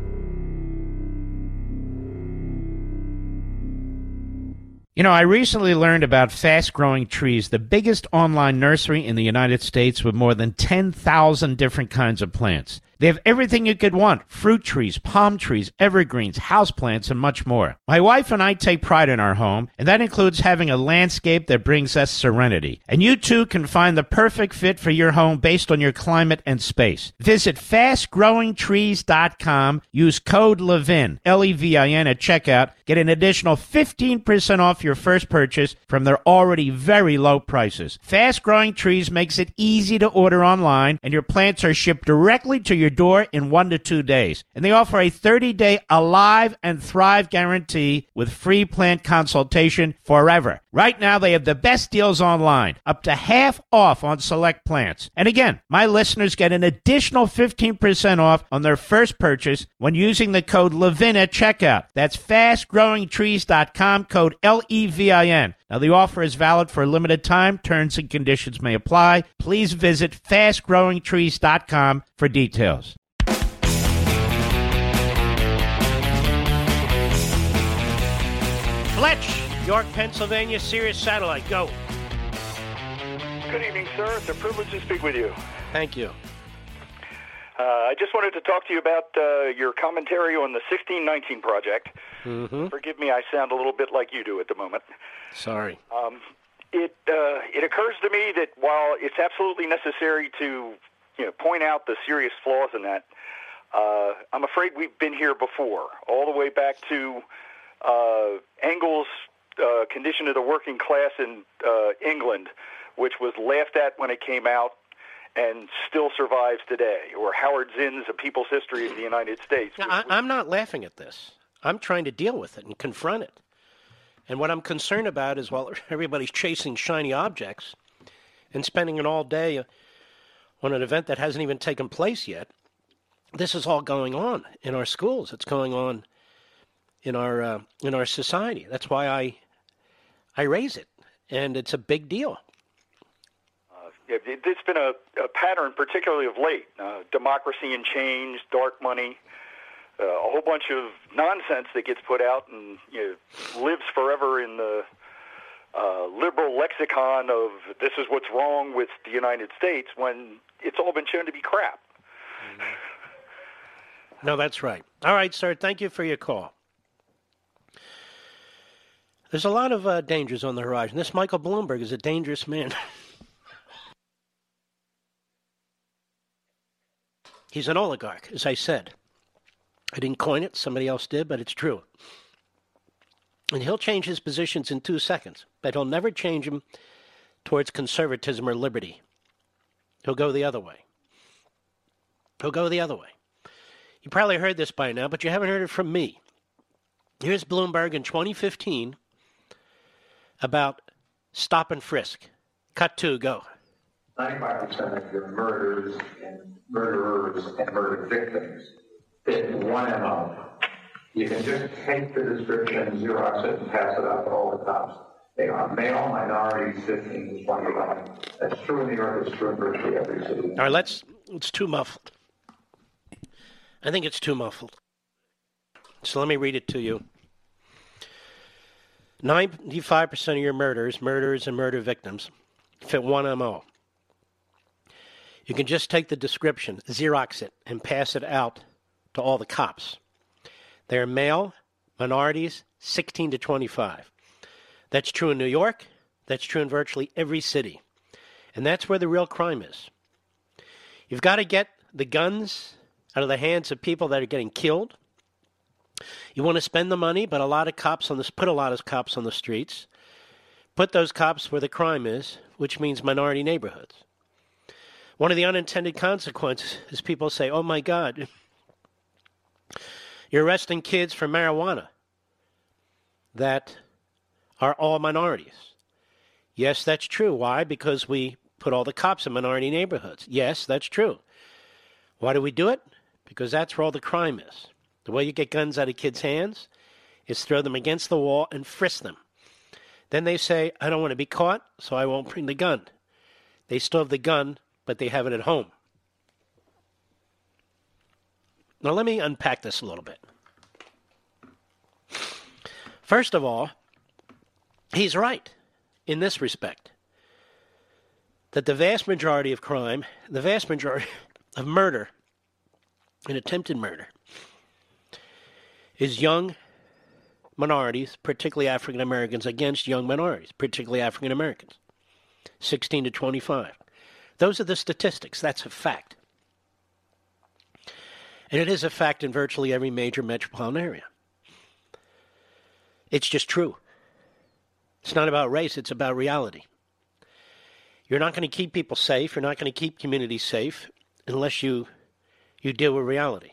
You know, I recently learned about Fast Growing Trees, the biggest online nursery in the United States with more than 10,000 different kinds of plants. They have everything you could want: fruit trees, palm trees, evergreens, houseplants, and much more. My wife and I take pride in our home, and that includes having a landscape that brings us serenity. And you too can find the perfect fit for your home based on your climate and space. Visit fastgrowingtrees.com. Use code LEVIN, L-E-V-I-N, at checkout. Get an additional 15% off your first purchase from their already very low prices. Fast Growing Trees makes it easy to order online, and your plants are shipped directly to your door in 1 to 2 days. And they offer a 30-day Alive and Thrive guarantee with free plant consultation forever. Right now, they have the best deals online, up to half off on select plants. And again, my listeners get an additional 15% off on their first purchase when using the code LEVIN at checkout. That's fastgrowingtrees.com, code LEVIN. Now, the offer is valid for a limited time. Terms and conditions may apply. Please visit fastgrowingtrees.com for details. Fletch, York, Pennsylvania, Sirius Satellite, go. Good evening, sir. It's a privilege to speak with you. Thank you. I just wanted to talk to you about your commentary on the 1619 project. Mm-hmm. Forgive me, I sound a little bit like you do at the moment. Sorry. It occurs to me that while it's absolutely necessary to point out the serious flaws in that, I'm afraid we've been here before, all the way back to Engels' Condition of the Working Class in England, which was laughed at when it came out and still survives today, or Howard Zinn's A People's History of the United States. Now, I'm not laughing at this. I'm trying to deal with it and confront it. And what I'm concerned about is while everybody's chasing shiny objects and spending an all day on an event that hasn't even taken place yet, this is all going on in our schools. It's going on in our society. That's why I raise it, and it's a big deal. It's been a pattern, particularly of late. Democracy in Change, dark money, a whole bunch of nonsense that gets put out and lives forever in the liberal lexicon of this is what's wrong with the United States when it's all been shown to be crap. No, that's right. All right, sir, thank you for your call. There's a lot of dangers on the horizon. This Michael Bloomberg is a dangerous man. He's an oligarch, as I said. I didn't coin it. Somebody else did, but it's true. And he'll change his positions in 2 seconds, but he'll never change them towards conservatism or liberty. He'll go the other way. He'll go the other way. You probably heard this by now, but you haven't heard it from me. Here's Bloomberg in 2015 about stop and frisk. Cut 2, go. 95% of your murderers and murder victims fit one MO. You can just take the description, Xerox it, and pass it out to all the cops. They are male, minorities, 15 to 25. That's true in New York. It's true in virtually every city. All right, it's too muffled. I think it's too muffled. So let me read it to you. 95% of your murderers, and murder victims fit one MO. You can just take the description, Xerox it, and pass it out to all the cops. They're male, minorities, 16 to 25. That's true in New York. That's true in virtually every city. And that's where the real crime is. You've got to get the guns out of the hands of people that are getting killed. You want to spend the money, but put a lot of cops on the streets. Put those cops where the crime is, which means minority neighborhoods. One of the unintended consequences is people say, oh my God, you're arresting kids for marijuana that are all minorities. Yes, that's true. Why? Because we put all the cops in minority neighborhoods. Yes, that's true. Why do we do it? Because that's where all the crime is. The way you get guns out of kids' hands is throw them against the wall and frisk them. Then they say, I don't want to be caught, so I won't bring the gun. They still have the gun, but they have it at home. Now let me unpack this a little bit. First of all, he's right in this respect, that the vast majority of crime, the vast majority of murder and attempted murder is young minorities, particularly African Americans, against young minorities, particularly African Americans, 16 to 25. Those are the statistics. That's a fact. And it is a fact in virtually every major metropolitan area. It's just true. It's not about race, it's about reality. You're not going to keep people safe, you're not going to keep communities safe unless you deal with reality.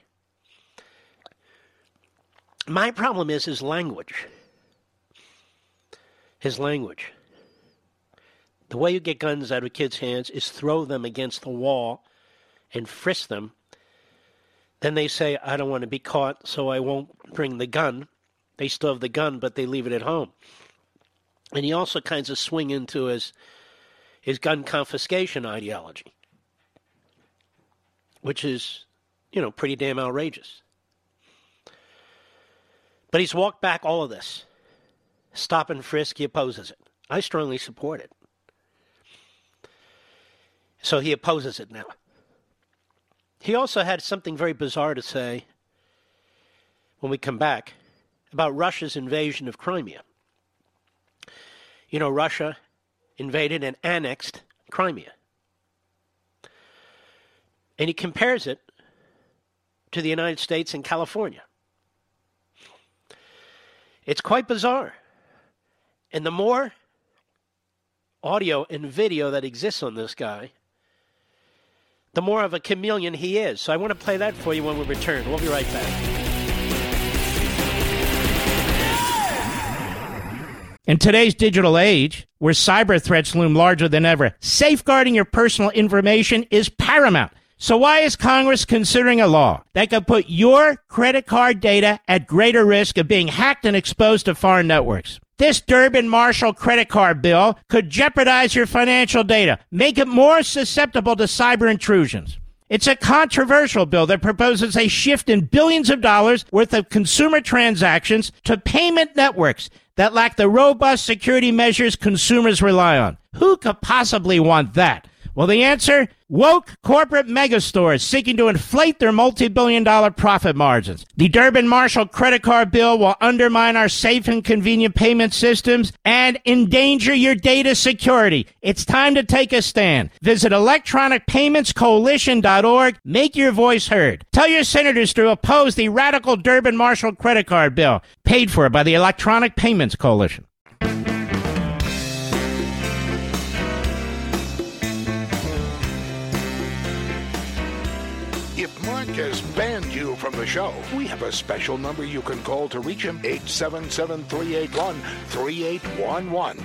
My problem is his language. His language. The way you get guns out of kids' hands is throw them against the wall and frisk them. Then they say, I don't want to be caught, so I won't bring the gun. They still have the gun, but they leave it at home. And he also kinds of swing into his gun confiscation ideology, which is, pretty damn outrageous. But he's walked back all of this. Stop and frisk, he opposes it. I strongly support it. So he opposes it now. He also had something very bizarre to say when we come back about Russia's invasion of Crimea. Russia invaded and annexed Crimea. And he compares it to the United States and California. It's quite bizarre. And the more audio and video that exists on this guy, the more of a chameleon he is. So I want to play that for you when we return. We'll be right back. In today's digital age, where cyber threats loom larger than ever, safeguarding your personal information is paramount. So why is Congress considering a law that could put your credit card data at greater risk of being hacked and exposed to foreign networks? This Durbin-Marshall credit card bill could jeopardize your financial data, make it more susceptible to cyber intrusions. It's a controversial bill that proposes a shift in billions of dollars worth of consumer transactions to payment networks that lack the robust security measures consumers rely on. Who could possibly want that? Well, the answer? Woke corporate megastores seeking to inflate their multi-billion-dollar profit margins. The Durbin-Marshall credit card bill will undermine our safe and convenient payment systems and endanger your data security. It's time to take a stand. Visit electronicpaymentscoalition.org. Make your voice heard. Tell your senators to oppose the radical Durbin-Marshall credit card bill, paid for by the Electronic Payments Coalition. Has banned you from the show, we have a special number you can call to reach him, 877-381-3811.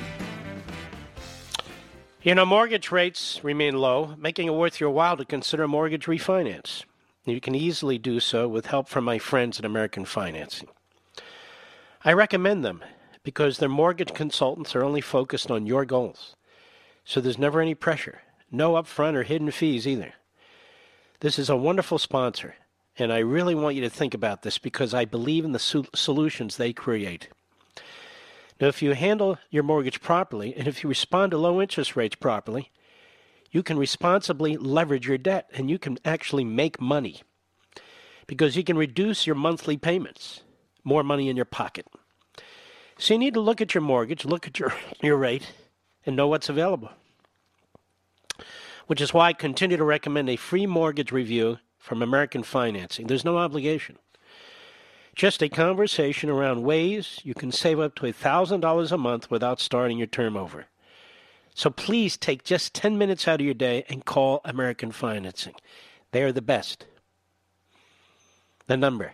Mortgage rates remain low, making it worth your while to consider mortgage refinance. You can easily do so with help from my friends at American Financing. I recommend them because their mortgage consultants are only focused on your goals. So there's never any pressure, no upfront or hidden fees either. This is a wonderful sponsor, and I really want you to think about this because I believe in the solutions they create. Now, if you handle your mortgage properly, and if you respond to low interest rates properly, you can responsibly leverage your debt, and you can actually make money because you can reduce your monthly payments. more money in your pocket. So you need to look at your mortgage, look at your rate, and know what's available. Which is why I continue to recommend a free mortgage review from American Financing. There's no obligation. Just a conversation around ways you can save up to $1,000 a month without starting your term over. So please take just 10 minutes out of your day and call American Financing. They are the best. The number,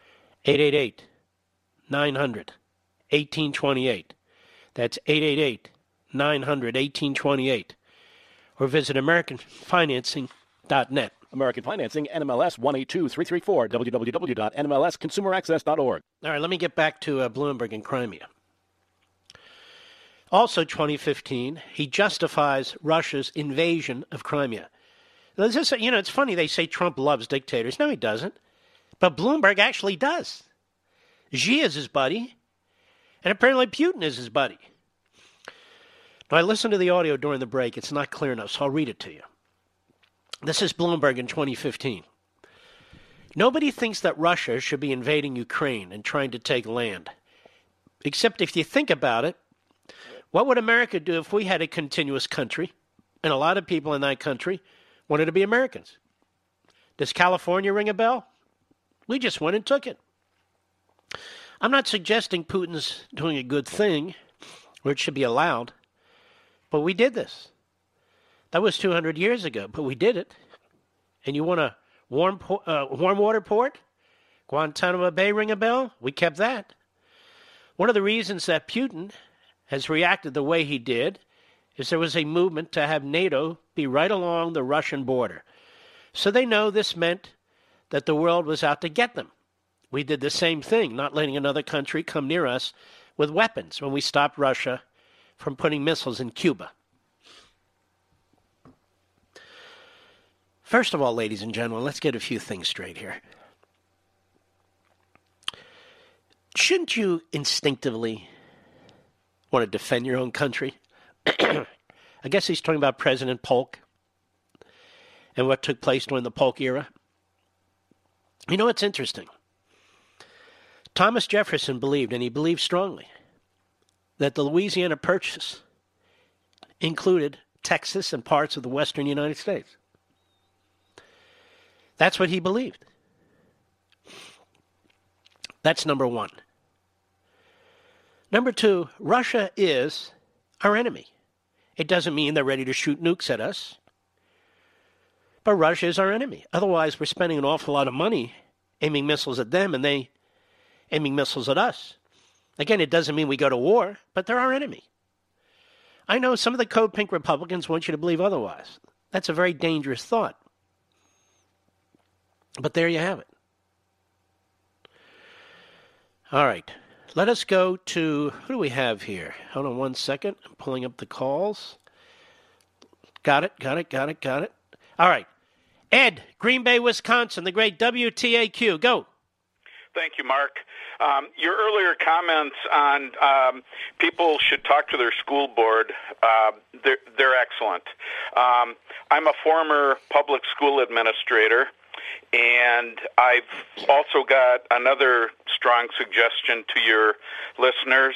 888-900-1828. That's 888-900-1828. Or visit AmericanFinancing.net. American Financing, NMLS 182334, www.nmlsconsumeraccess.org. All right, let me get back to Bloomberg and Crimea. Also, 2015, he justifies Russia's invasion of Crimea. It's funny, they say Trump loves dictators. No, he doesn't. But Bloomberg actually does. Xi is his buddy, and apparently Putin is his buddy. Now, I listened to the audio during the break. It's not clear enough, so I'll read it to you. This is Bloomberg in 2015. Nobody thinks that Russia should be invading Ukraine and trying to take land. Except if you think about it, what would America do if we had a continuous country, and a lot of people in that country wanted to be Americans? Does California ring a bell? We just went and took it. I'm not suggesting Putin's doing a good thing, or it should be allowed, but we did this. That was 200 years ago, but we did it. And you want a warm water port? Guantanamo Bay ring a bell? We kept that. One of the reasons that Putin has reacted the way he did is there was a movement to have NATO be right along the Russian border. So they know this meant that the world was out to get them. We did the same thing, not letting another country come near us with weapons when we stopped Russia from putting missiles in Cuba. First of all, ladies and gentlemen, let's get a few things straight here. Shouldn't you instinctively want to defend your own country? I guess he's talking about President Polk and what took place during the Polk era. You know, it's interesting. Thomas Jefferson believed, and he believed strongly, that the Louisiana Purchase included Texas and parts of the western United States. That's what he believed. That's number one. Number two, Russia is our enemy. It doesn't mean they're ready to shoot nukes at us, but Russia is our enemy. Otherwise, we're spending an awful lot of money aiming missiles at them and they aiming missiles at us. Again, it doesn't mean we go to war, but they're our enemy. I know some of the Code Pink Republicans want you to believe otherwise. That's a very dangerous thought. But there you have it. All right. Let us go to, who do we have here? Hold on one second. I'm pulling up the calls. Got it. All right. Ed, Green Bay, Wisconsin, the great WTAQ. Go. Thank you, Mark. Your earlier comments on people should talk to their school board, they're excellent. I'm a former public school administrator, and I've also got another strong suggestion to your listeners.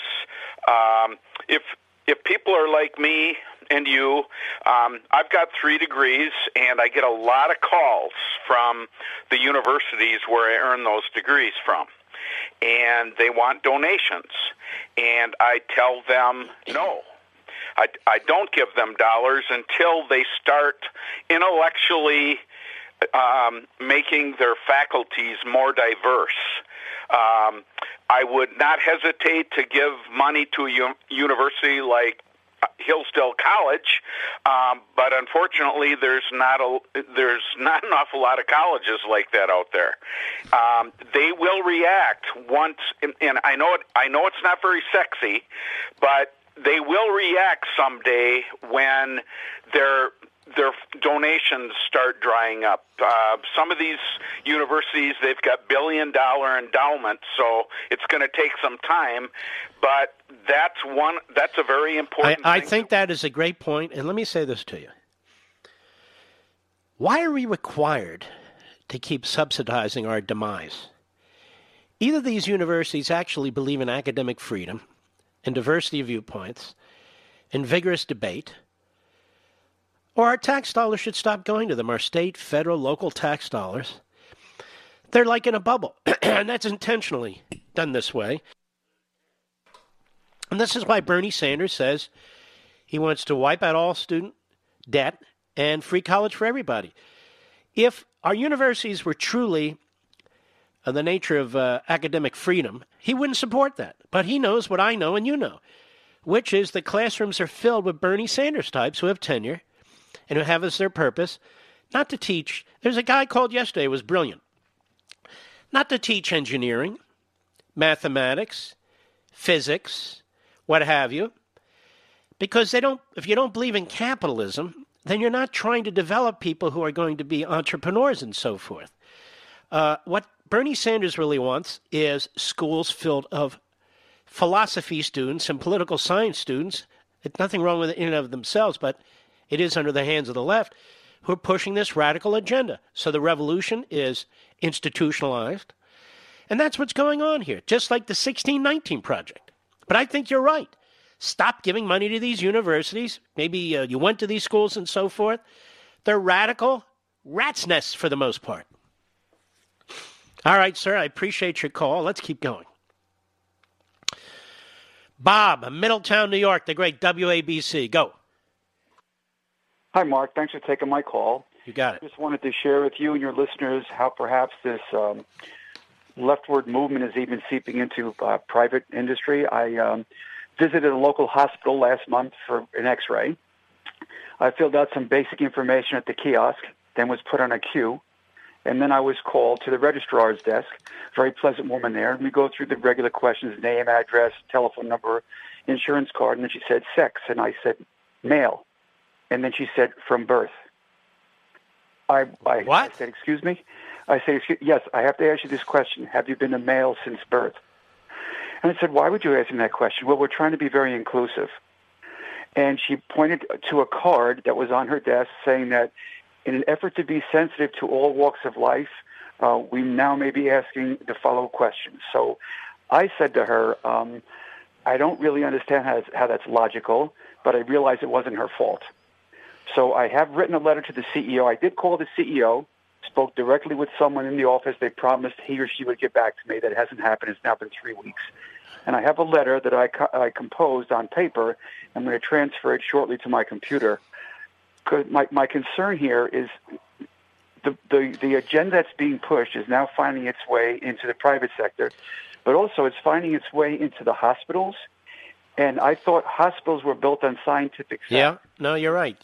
If people are like me and you, I've got 3 degrees, and I get a lot of calls from the universities where I earn those degrees from. And they want donations. And I tell them no. I don't give them dollars until they start intellectually making their faculties more diverse. I would not hesitate to give money to a university like Hillsdale College, but unfortunately, there's not an awful lot of colleges like that out there. They will react once, and I know it's not very sexy, but they will react someday when their donations start drying up. Some of these universities, they've got billion-dollar endowments, so it's going to take some time, but that's a very important thing. I think that is a great point, and let me say this to you. Why are we required to keep subsidizing our demise? Either these universities actually believe in academic freedom and diversity of viewpoints and vigorous debate, or our tax dollars should stop going to them, our state, federal, local tax dollars. They're like in a bubble, and that's intentionally done this way. And this is why Bernie Sanders says he wants to wipe out all student debt and free college for everybody. If our universities were truly of the nature of academic freedom, he wouldn't support that. But he knows what I know and you know, which is that classrooms are filled with Bernie Sanders types who have tenure and who have as their purpose not to teach. There's a guy called yesterday who was brilliant. Not to teach engineering, mathematics, physics, what have you, because they don't. If you don't believe in capitalism, then you're not trying to develop people who are going to be entrepreneurs and so forth. What Bernie Sanders really wants is schools filled of philosophy students and political science students. It's nothing wrong with it in and of themselves, but it is under the hands of the left who are pushing this radical agenda. So the revolution is institutionalized, and that's what's going on here, just like the 1619 Project. But I think you're right. Stop giving money to these universities. Maybe you went to these schools and so forth. They're radical rat's nests for the most part. All right, sir, I appreciate your call. Let's keep going. Bob, Middletown, New York, the great WABC. Go. Hi, Mark. Thanks for taking my call. You got it. Just wanted to share with you and your listeners how perhaps this leftward movement is even seeping into private industry. I visited a local hospital last month for an X-ray. I filled out some basic information at the kiosk, then was put on a queue, and then I was called to the registrar's desk. Very pleasant woman there. And we go through the regular questions: name, address, telephone number, insurance card, and then she said sex, and I said male. And then she said, from birth. What? I said, excuse me? I said, yes, I have to ask you this question. Have you been a male since birth? And I said, why would you ask me that question? Well, we're trying to be very inclusive. And she pointed to a card that was on her desk saying that in an effort to be sensitive to all walks of life, we now may be asking the following questions. So I said to her, I don't really understand how that's logical, but I realized it wasn't her fault. So I have written a letter to the CEO. I did call the CEO, spoke directly with someone in the office. They promised he or she would get back to me. That hasn't happened. It's now been 3 weeks. And I have a letter that I composed on paper. I'm going to transfer it shortly to my computer. Because my concern here is the agenda that's being pushed is now finding its way into the private sector, but also it's finding its way into the hospitals. And I thought hospitals were built on scientific fact. Yeah, no, you're right.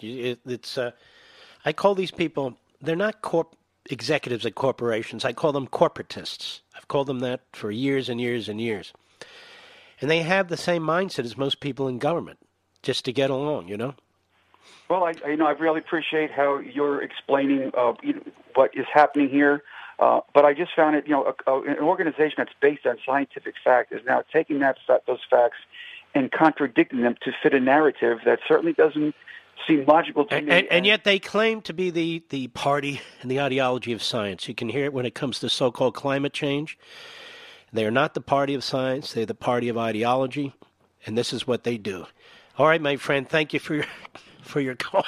I call these people, they're not executives at corporations. I call them corporatists. I've called them that for years and years and years. And they have the same mindset as most people in government, just to get along, you know? Well, I really appreciate how you're explaining what is happening here. But I just found it, an organization that's based on scientific fact is now taking those facts and contradicting them to fit a narrative that certainly doesn't seem logical to me. And yet they claim to be the party and the ideology of science. You can hear it when it comes to so-called climate change. They are not the party of science. They're the party of ideology, and this is what they do. All right, my friend, thank you for your call.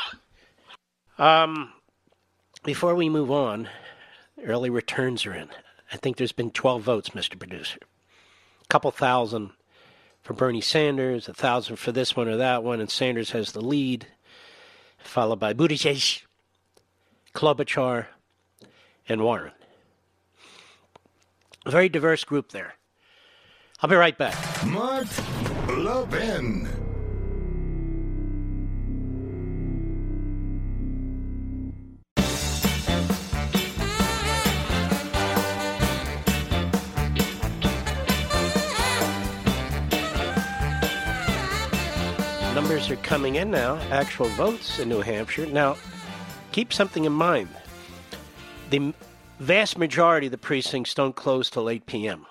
Before we move on, early returns are in. I think there's been 12 votes, Mr. Producer. A couple thousand for Bernie Sanders, 1,000 for this one or that one, and Sanders has the lead, followed by Buttigieg, Klobuchar, and Warren. A very diverse group there. I'll be right back. Mark Levin. Numbers are coming in now, actual votes in New Hampshire. Now, keep something in mind. The vast majority of the precincts don't close till 8 p.m.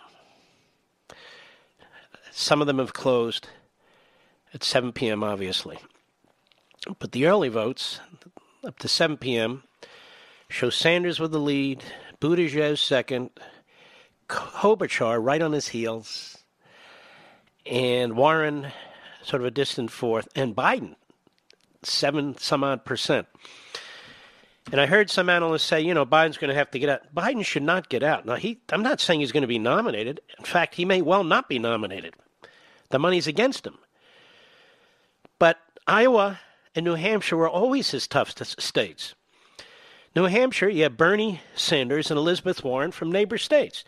Some of them have closed at 7 p.m., obviously. But the early votes, up to 7 p.m., show Sanders with the lead, Buttigieg second, Klobuchar right on his heels, and Warren sort of a distant fourth, and Biden 7% And I heard some analysts say, Biden's going to have to get out. Biden should not get out. Now, I'm not saying he's going to be nominated. In fact, he may well not be nominated. The money's against him. But Iowa and New Hampshire were always his tough states. New Hampshire, you have Bernie Sanders and Elizabeth Warren from neighbor states.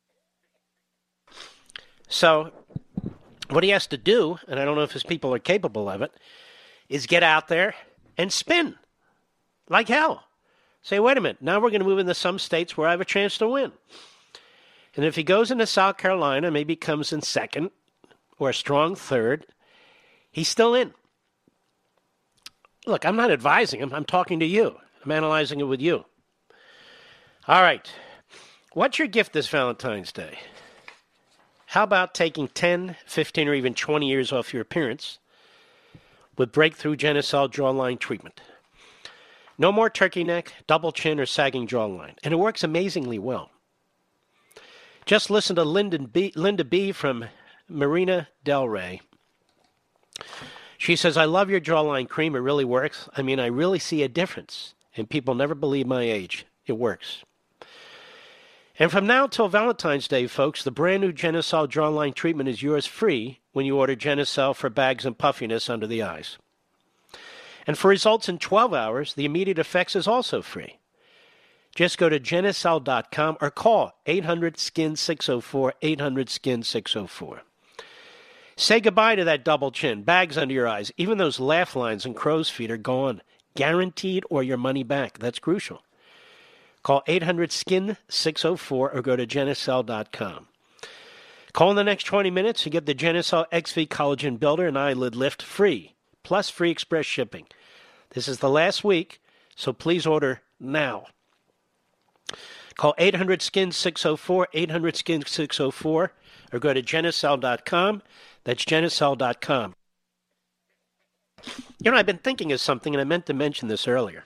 So what he has to do, and I don't know if his people are capable of it, is get out there and spin like hell. Say, wait a minute, now we're going to move into some states where I have a chance to win. And if he goes into South Carolina, maybe comes in second or a strong third, he's still in. Look, I'm not advising him. I'm talking to you. I'm analyzing it with you. All right. What's your gift this Valentine's Day? How about taking 10, 15, or even 20 years off your appearance with Breakthrough Genucel jawline treatment? No more turkey neck, double chin, or sagging jawline. And it works amazingly well. Just listen to Linda B. from Marina Del Rey. She says, I love your jawline cream. It really works. I mean, I really see a difference. And people never believe my age. It works. And from now till Valentine's Day, folks, the brand new Genucel jawline treatment is yours free when you order Genucel for bags and puffiness under the eyes. And for results in 12 hours, the immediate effects is also free. Just go to Genucel.com or call 800-SKIN-604, 800-SKIN-604. Say goodbye to that double chin, bags under your eyes. Even those laugh lines and crow's feet are gone. Guaranteed or your money back. That's crucial. Call 800-SKIN-604 or go to Genucel.com. Call in the next 20 minutes and get the Genucel XV Collagen Builder and Eyelid Lift free, plus free express shipping. This is the last week, so please order now. Call 800-SKIN-604, 800-SKIN-604, or go to Genucel.com. That's Genucel.com. I've been thinking of something, and I meant to mention this earlier.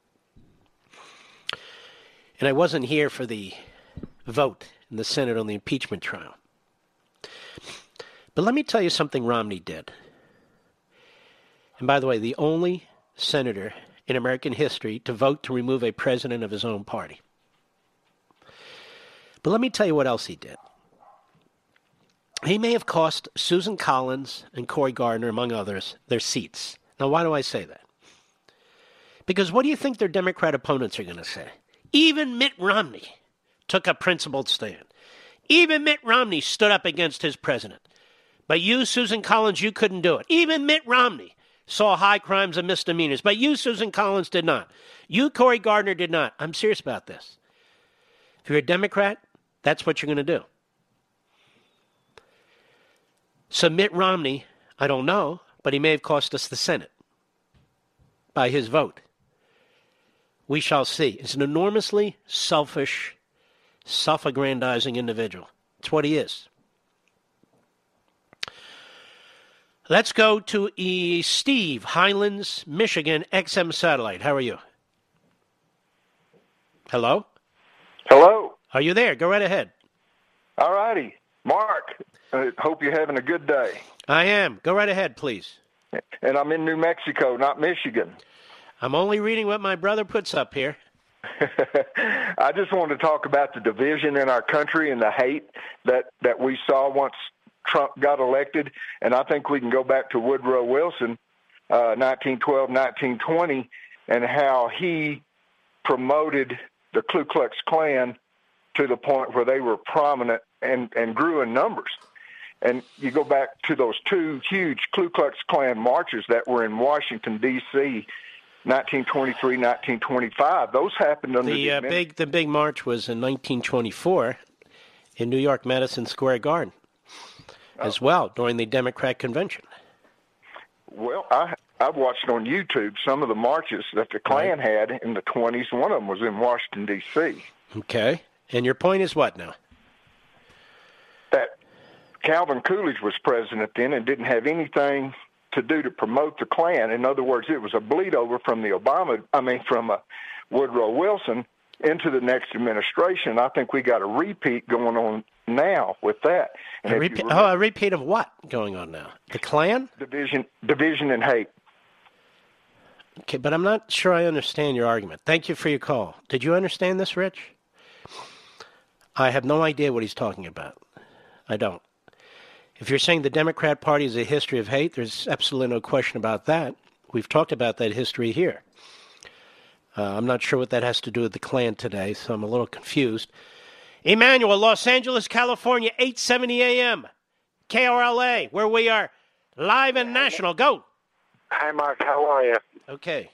And I wasn't here for the vote in the Senate on the impeachment trial. But let me tell you something Romney did. And by the way, the only senator in American history to vote to remove a president of his own party. But let me tell you what else he did. He may have cost Susan Collins and Cory Gardner, among others, their seats. Now, why do I say that? Because what do you think their Democrat opponents are going to say? Even Mitt Romney took a principled stand. Even Mitt Romney stood up against his president. But you, Susan Collins, you couldn't do it. Even Mitt Romney saw high crimes and misdemeanors. But you, Susan Collins, did not. You, Cory Gardner, did not. I'm serious about this. If you're a Democrat, that's what you're going to do. So Mitt Romney, I don't know, but he may have cost us the Senate by his vote. We shall see. It's an enormously selfish, self-aggrandizing individual. It's what he is. Let's go to Steve, Highlands, Michigan, XM Satellite. How are you? Hello? Hello. Are you there? Go right ahead. All righty. Mark, I hope you're having a good day. I am. Go right ahead, please. And I'm in New Mexico, not Michigan. I'm only reading what my brother puts up here. I just wanted to talk about the division in our country and the hate that we saw once Trump got elected. And I think we can go back to Woodrow Wilson, 1912, 1920, and how he promoted the Ku Klux Klan to the point where they were prominent and grew in numbers. And you go back to those two huge Ku Klux Klan marches that were in Washington, D.C., 1923, 1925. Those happened under the big march was in 1924 in New York, Madison Square Garden, as well, during the Democrat convention. Well, I've watched on YouTube some of the marches that the Klan had in the 20s. One of them was in Washington, D.C. Okay. And your point is what now? That Calvin Coolidge was president then and didn't have anything to do to promote the Klan. In other words, it was a bleed over from from Woodrow Wilson into the next administration. I think we got a repeat going on now with that. And A repeat of what going on now? The Klan? Division and hate. Okay, but I'm not sure I understand your argument. Thank you for your call. Did you understand this, Rich? I have no idea what he's talking about. I don't. If you're saying the Democrat Party is a history of hate, there's absolutely no question about that. We've talked about that history here. I'm not sure what that has to do with the Klan today, so I'm a little confused. Emmanuel, Los Angeles, California, 8:70 a.m. KRLA, where we are live and national. Go. Hi, Mark. How are you? Okay.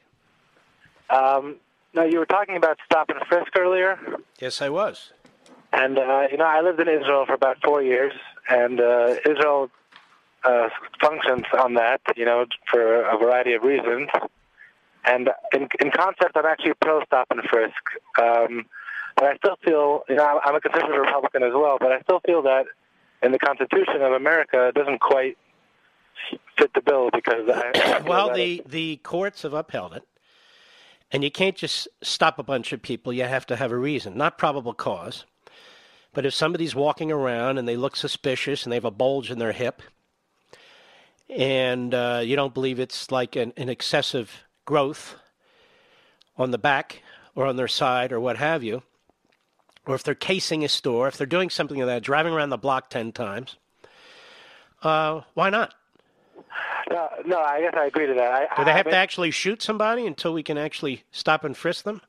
No, you were talking about stop and frisk earlier. Yes, I was. And, I lived in Israel for about 4 years, and Israel functions on that, for a variety of reasons. And in concept, I'm actually pro-stop and frisk. But I still feel, I'm a conservative Republican as well, but I still feel that in the Constitution of America, it doesn't quite fit the bill because well, the courts have upheld it. And you can't just stop a bunch of people. You have to have a reason, not probable cause. But if somebody's walking around and they look suspicious and they have a bulge in their hip and you don't believe it's like an excessive growth on the back or on their side or what have you, or if they're casing a store, if they're doing something like that, driving around the block 10 times, why not? No, I guess I agree to that. Do they have to actually shoot somebody until we can actually stop and frisk them?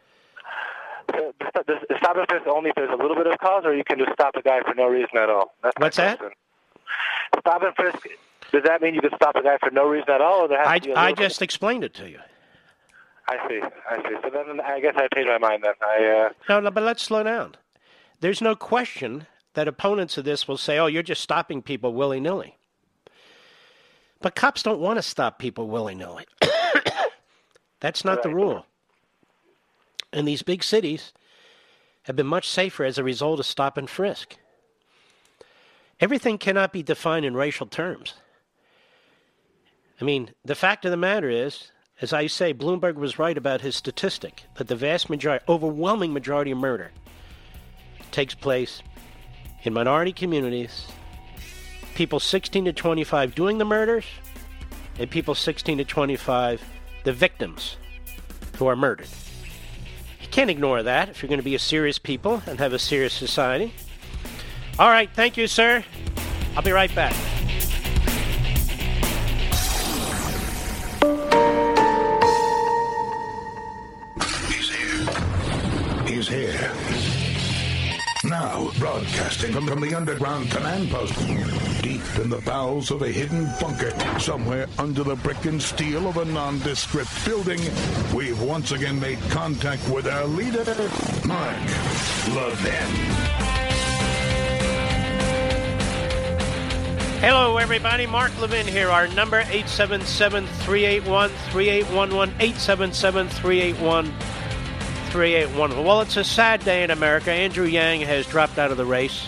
The stop and frisk only if there's a little bit of cause, or you can just stop a guy for no reason at all? What's that? Stop and frisk, does that mean you can stop a guy for no reason at all? Or there has to be I just explained it to you. I see. So then I guess I changed my mind then. No, but let's slow down. There's no question that opponents of this will say, oh, you're just stopping people willy-nilly. But cops don't want to stop people willy-nilly. That's not the rule. And these big cities have been much safer as a result of stop and frisk. Everything cannot be defined in racial terms. I mean, the fact of the matter is, as I say, Bloomberg was right about his statistic, that the vast majority, overwhelming majority of murder takes place in minority communities, people 16 to 25 doing the murders, and people 16 to 25, the victims who are murdered. You can't ignore that if you're going to be a serious people and have a serious society. All right, thank you, sir. I'll be right back. He's here. Now, broadcasting from the underground command post, deep in the bowels of a hidden bunker, somewhere under the brick and steel of a nondescript building, we've once again made contact with our leader, Mark Levin. Hello, everybody. Mark Levin here. Our number, 877-381-3811, 877-381-3811. Well, it's a sad day in America. Andrew Yang has dropped out of the race,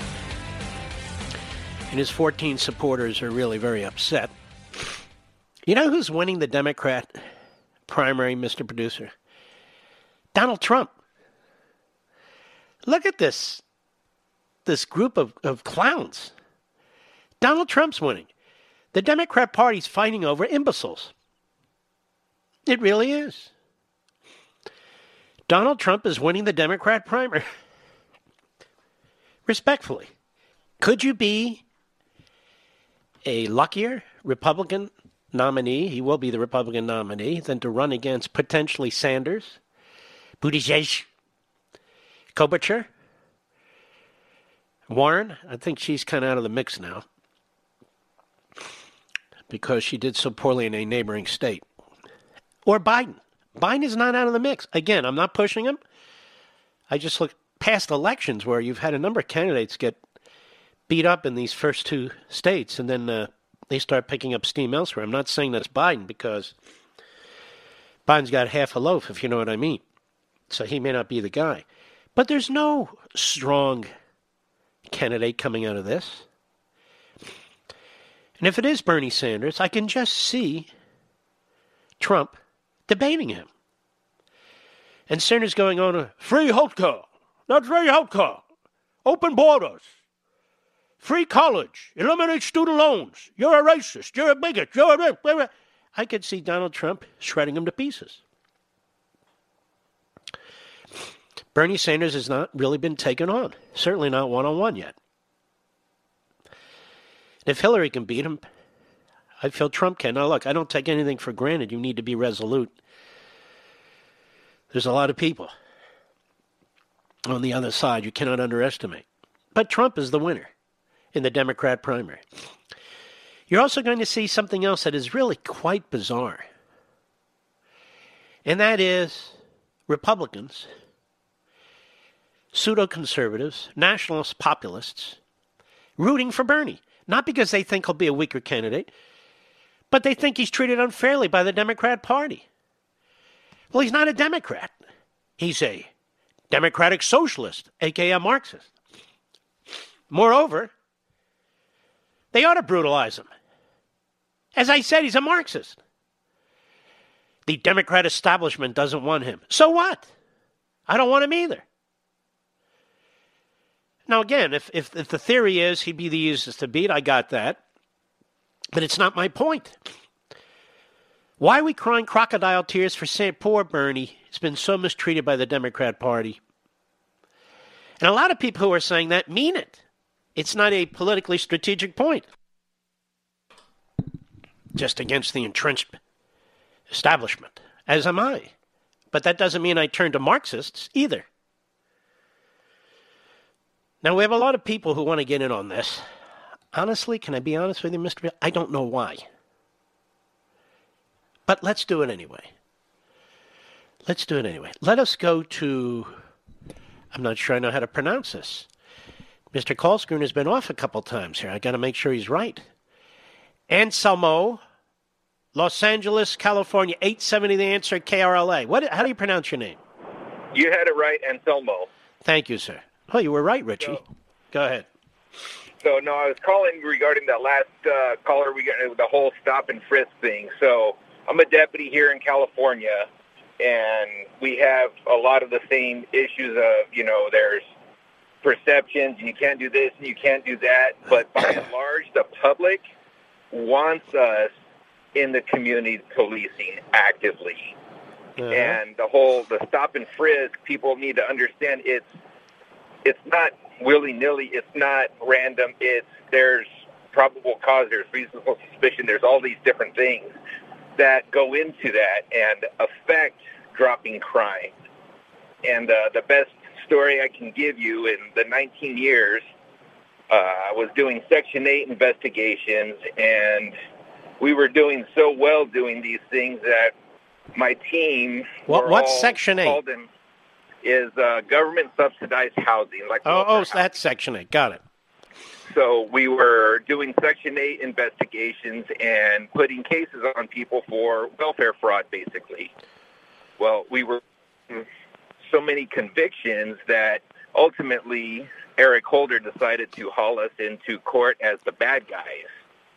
and his 14 supporters are really very upset. You know who's winning the Democrat primary, Mr. Producer? Donald Trump. Look at this group of clowns. Donald Trump's winning. The Democrat Party's fighting over imbeciles. It really is. Donald Trump is winning the Democrat primary. Respectfully. Could you be a luckier Republican nominee, he will be the Republican nominee, than to run against potentially Sanders, Buttigieg, Klobuchar, Warren? I think she's kind of out of the mix now because she did so poorly in a neighboring state. Or Biden. Biden is not out of the mix. Again, I'm not pushing him. I just look past elections where you've had a number of candidates get beat up in these first two states, and then they start picking up steam elsewhere. I'm not saying that's Biden because Biden's got half a loaf, if you know what I mean. So he may not be the guy. But there's no strong candidate coming out of this. And if it is Bernie Sanders, I can just see Trump debating him. And Sanders going on, free healthcare. Not free healthcare. Open borders. Free college. Eliminate student loans. You're a racist. You're a bigot. You're a... I could see Donald Trump shredding him to pieces. Bernie Sanders has not really been taken on. Certainly not one-on-one yet. If Hillary can beat him, I feel Trump can. Now, look, I don't take anything for granted. You need to be resolute. There's a lot of people on the other side you cannot underestimate. But Trump is the winner in the Democrat primary. You're also going to see something else that is really quite bizarre. And that is Republicans, pseudo-conservatives, nationalist populists, rooting for Bernie. Not because they think he'll be a weaker candidate, but they think he's treated unfairly by the Democrat Party. Well, he's not a Democrat. He's a democratic socialist, a.k.a. a Marxist. Moreover, they ought to brutalize him. As I said, he's a Marxist. The Democrat establishment doesn't want him. So what? I don't want him either. Now, again, if the theory is he'd be the easiest to beat, I got that. But it's not my point. Why are we crying crocodile tears for saying poor Bernie has been so mistreated by the Democrat Party? And a lot of people who are saying that mean it. It's not a politically strategic point. Just against the entrenched establishment, as am I. But that doesn't mean I turn to Marxists either. Now, we have a lot of people who want to get in on this. Honestly, can I be honest with you, Mr. Bill? I don't know why. But let's do it anyway. Let us go to, I'm not sure I know how to pronounce this. Mr. Kalskroon has been off a couple times here. I got to make sure he's right. Anselmo, Los Angeles, California, 870 The Answer, KRLA. How do you pronounce your name? You had it right, Anselmo. Thank you, sir. Oh, you were right, Richie. Go ahead. So, no, I was calling regarding that last caller, we got the whole stop and frisk thing. So, I'm a deputy here in California, and we have a lot of the same issues of, there's perceptions, you can't do this and you can't do that. But by and large, the public wants us in the community policing actively. Uh-huh. And the stop and frisk, people need to understand it's not willy-nilly, it's not random, there's probable cause, there's reasonable suspicion, there's all these different things that go into that and affect dropping crime. And the best story I can give you, in the 19 years, I was doing Section 8 investigations, and we were doing so well doing these things that my team... What's Section 8? Is government-subsidized housing. So that's Section 8. Got it. So we were doing Section 8 investigations and putting cases on people for welfare fraud, basically. Well, we were so many convictions that ultimately Eric Holder decided to haul us into court as the bad guys.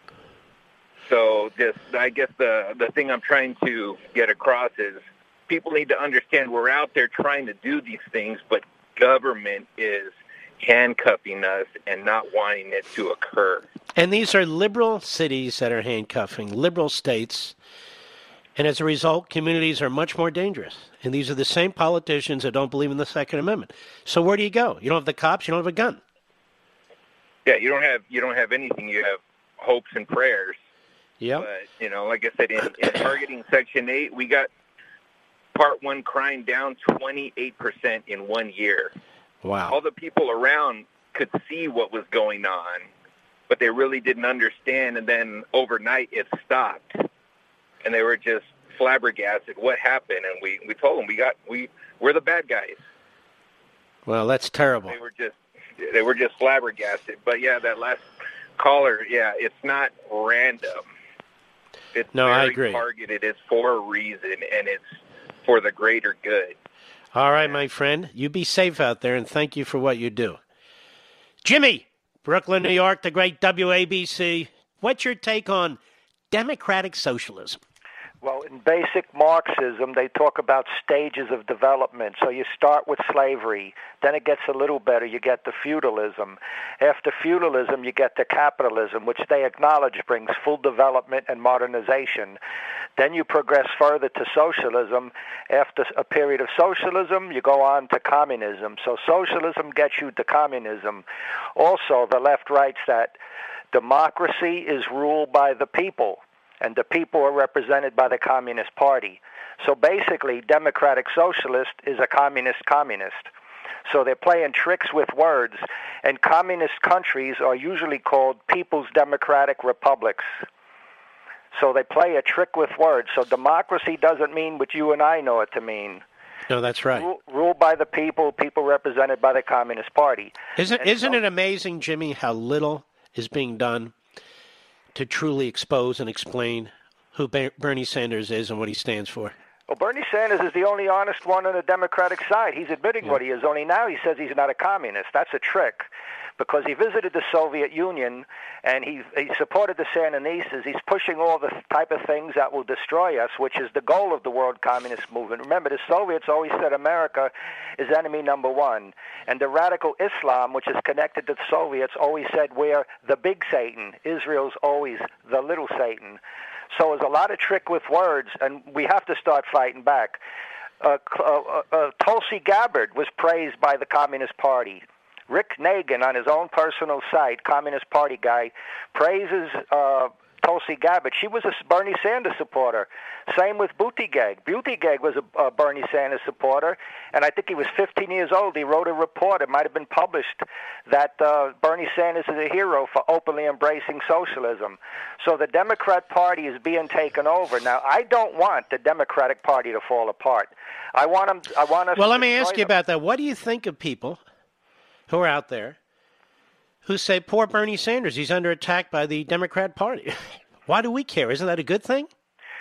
So I guess the thing I'm trying to get across is people need to understand we're out there trying to do these things, but government is handcuffing us and not wanting it to occur. And these are liberal cities that are handcuffing liberal states. And as a result, communities are much more dangerous. And these are the same politicians that don't believe in the Second Amendment. So where do you go? You don't have the cops, you don't have a gun. Yeah, you don't have anything. You have hopes and prayers. Yeah. But, like I said, in targeting Section 8, we got Part 1 crime down 28% in 1 year. Wow. All the people around could see what was going on, but they really didn't understand. And then overnight it stopped. And they were just flabbergasted. What happened? And we told them we're the bad guys. Well, that's terrible. They were just flabbergasted. But yeah, that last caller, it's not random. It's I agree. Targeted. It's for a reason, and it's for the greater good. All right, my friend. You be safe out there, and thank you for what you do. Jimmy, Brooklyn, New York, the great WABC. What's your take on democratic socialism? Well, in basic Marxism, they talk about stages of development. So you start with slavery, then it gets a little better. You get to feudalism. After feudalism, you get to capitalism, which they acknowledge brings full development and modernization. Then you progress further to socialism. After a period of socialism, you go on to communism. So socialism gets you to communism. Also, the left writes that democracy is ruled by the people, and the people are represented by the Communist Party. So basically, democratic socialist is a communist communist. So they're playing tricks with words, and communist countries are usually called People's Democratic Republics. So they play a trick with words. So democracy doesn't mean what you and I know it to mean. No, that's right. Ruled by the people, people represented by the Communist Party. Isn't it amazing, Jimmy, how little is being done to truly expose and explain who Bernie Sanders is and what he stands for? Well, Bernie Sanders is the only honest one on the Democratic side. He's admitting what he is. Only now he says he's not a communist. That's a trick, because he visited the Soviet Union and he supported the Sandinistas. He's pushing all the type of things that will destroy us, which is the goal of the world communist movement. Remember, the Soviets always said America is enemy number one. And the radical Islam, which is connected to the Soviets, always said we're the big Satan. Israel's always the little Satan. So there's a lot of trick with words, and we have to start fighting back. Tulsi Gabbard was praised by the Communist Party. Rick Nagin, on his own personal site, Communist Party guy, praises Tulsi Gabbard. She was a Bernie Sanders supporter. Same with Buttigieg. Buttigieg was a Bernie Sanders supporter, and I think he was 15 years old. He wrote a report, it might have been published, that Bernie Sanders is a hero for openly embracing socialism. So the Democrat Party is being taken over. Now, I don't want the Democratic Party to fall apart. I want us. Well, let me ask you about that. What do you think of people who are out there who say, poor Bernie Sanders, he's under attack by the Democrat Party? Why do we care? Isn't that a good thing?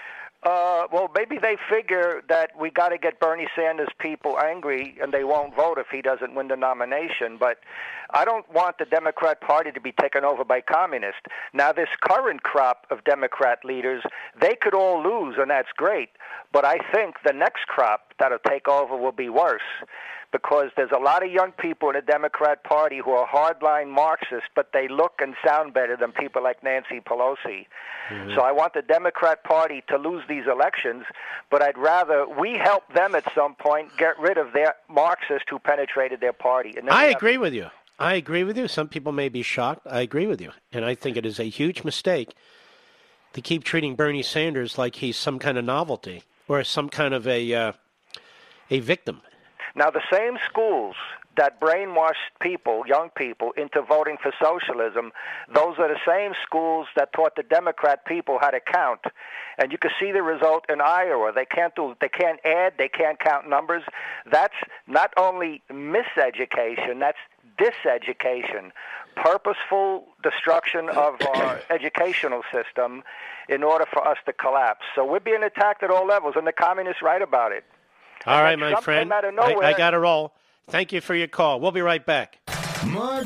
Well, maybe they figure that we got to get Bernie Sanders people angry and they won't vote if he doesn't win the nomination. But I don't want the Democrat Party to be taken over by communists. Now, this current crop of Democrat leaders, they could all lose, and that's great. But I think the next crop that'll take over will be worse, because there's a lot of young people in the Democrat Party who are hardline Marxists, but they look and sound better than people like Nancy Pelosi. Mm-hmm. So I want the Democrat Party to lose these elections, but I'd rather we help them at some point get rid of their Marxists who penetrated their party. And I agree with you. I agree with you. Some people may be shocked. I agree with you. And I think it is a huge mistake to keep treating Bernie Sanders like he's some kind of novelty or some kind of a victim. Now, the same schools that brainwashed people, young people, into voting for socialism, those are the same schools that taught the Democrat people how to count. And you can see the result in Iowa. They can't add, they can't count numbers. That's not only miseducation, that's diseducation, purposeful destruction of our educational system in order for us to collapse. So we're being attacked at all levels, and the communists write about it. All right, my friend. I got to roll. Thank you for your call. We'll be right back. Mark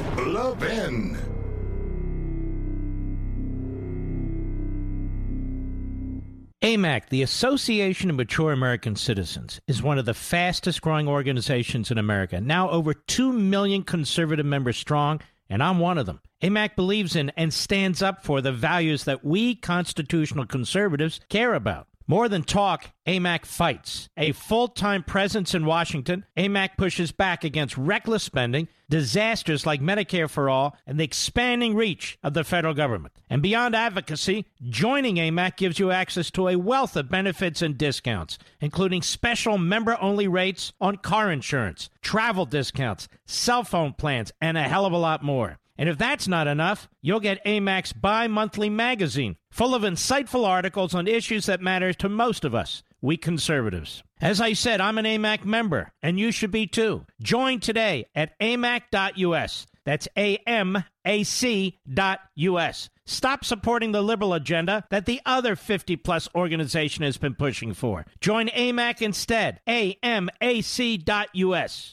Levin. AMAC, the Association of Mature American Citizens, is one of the fastest-growing organizations in America, now over 2 million conservative members strong, and I'm one of them. AMAC believes in and stands up for the values that we constitutional conservatives care about. More than talk, AMAC fights. A full-time presence in Washington, AMAC pushes back against reckless spending, disasters like Medicare for All, and the expanding reach of the federal government. And beyond advocacy, joining AMAC gives you access to a wealth of benefits and discounts, including special member-only rates on car insurance, travel discounts, cell phone plans, and a hell of a lot more. And if that's not enough, you'll get AMAC's bi-monthly magazine, full of insightful articles on issues that matter to most of us, we conservatives. As I said, I'm an AMAC member, and you should be too. Join today at amac.us. That's AMAC.us. Stop supporting the liberal agenda that the other 50-plus organization has been pushing for. Join AMAC instead. AMAC.us.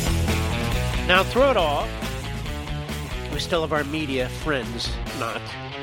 Now, through it all, we still have our media friends, not.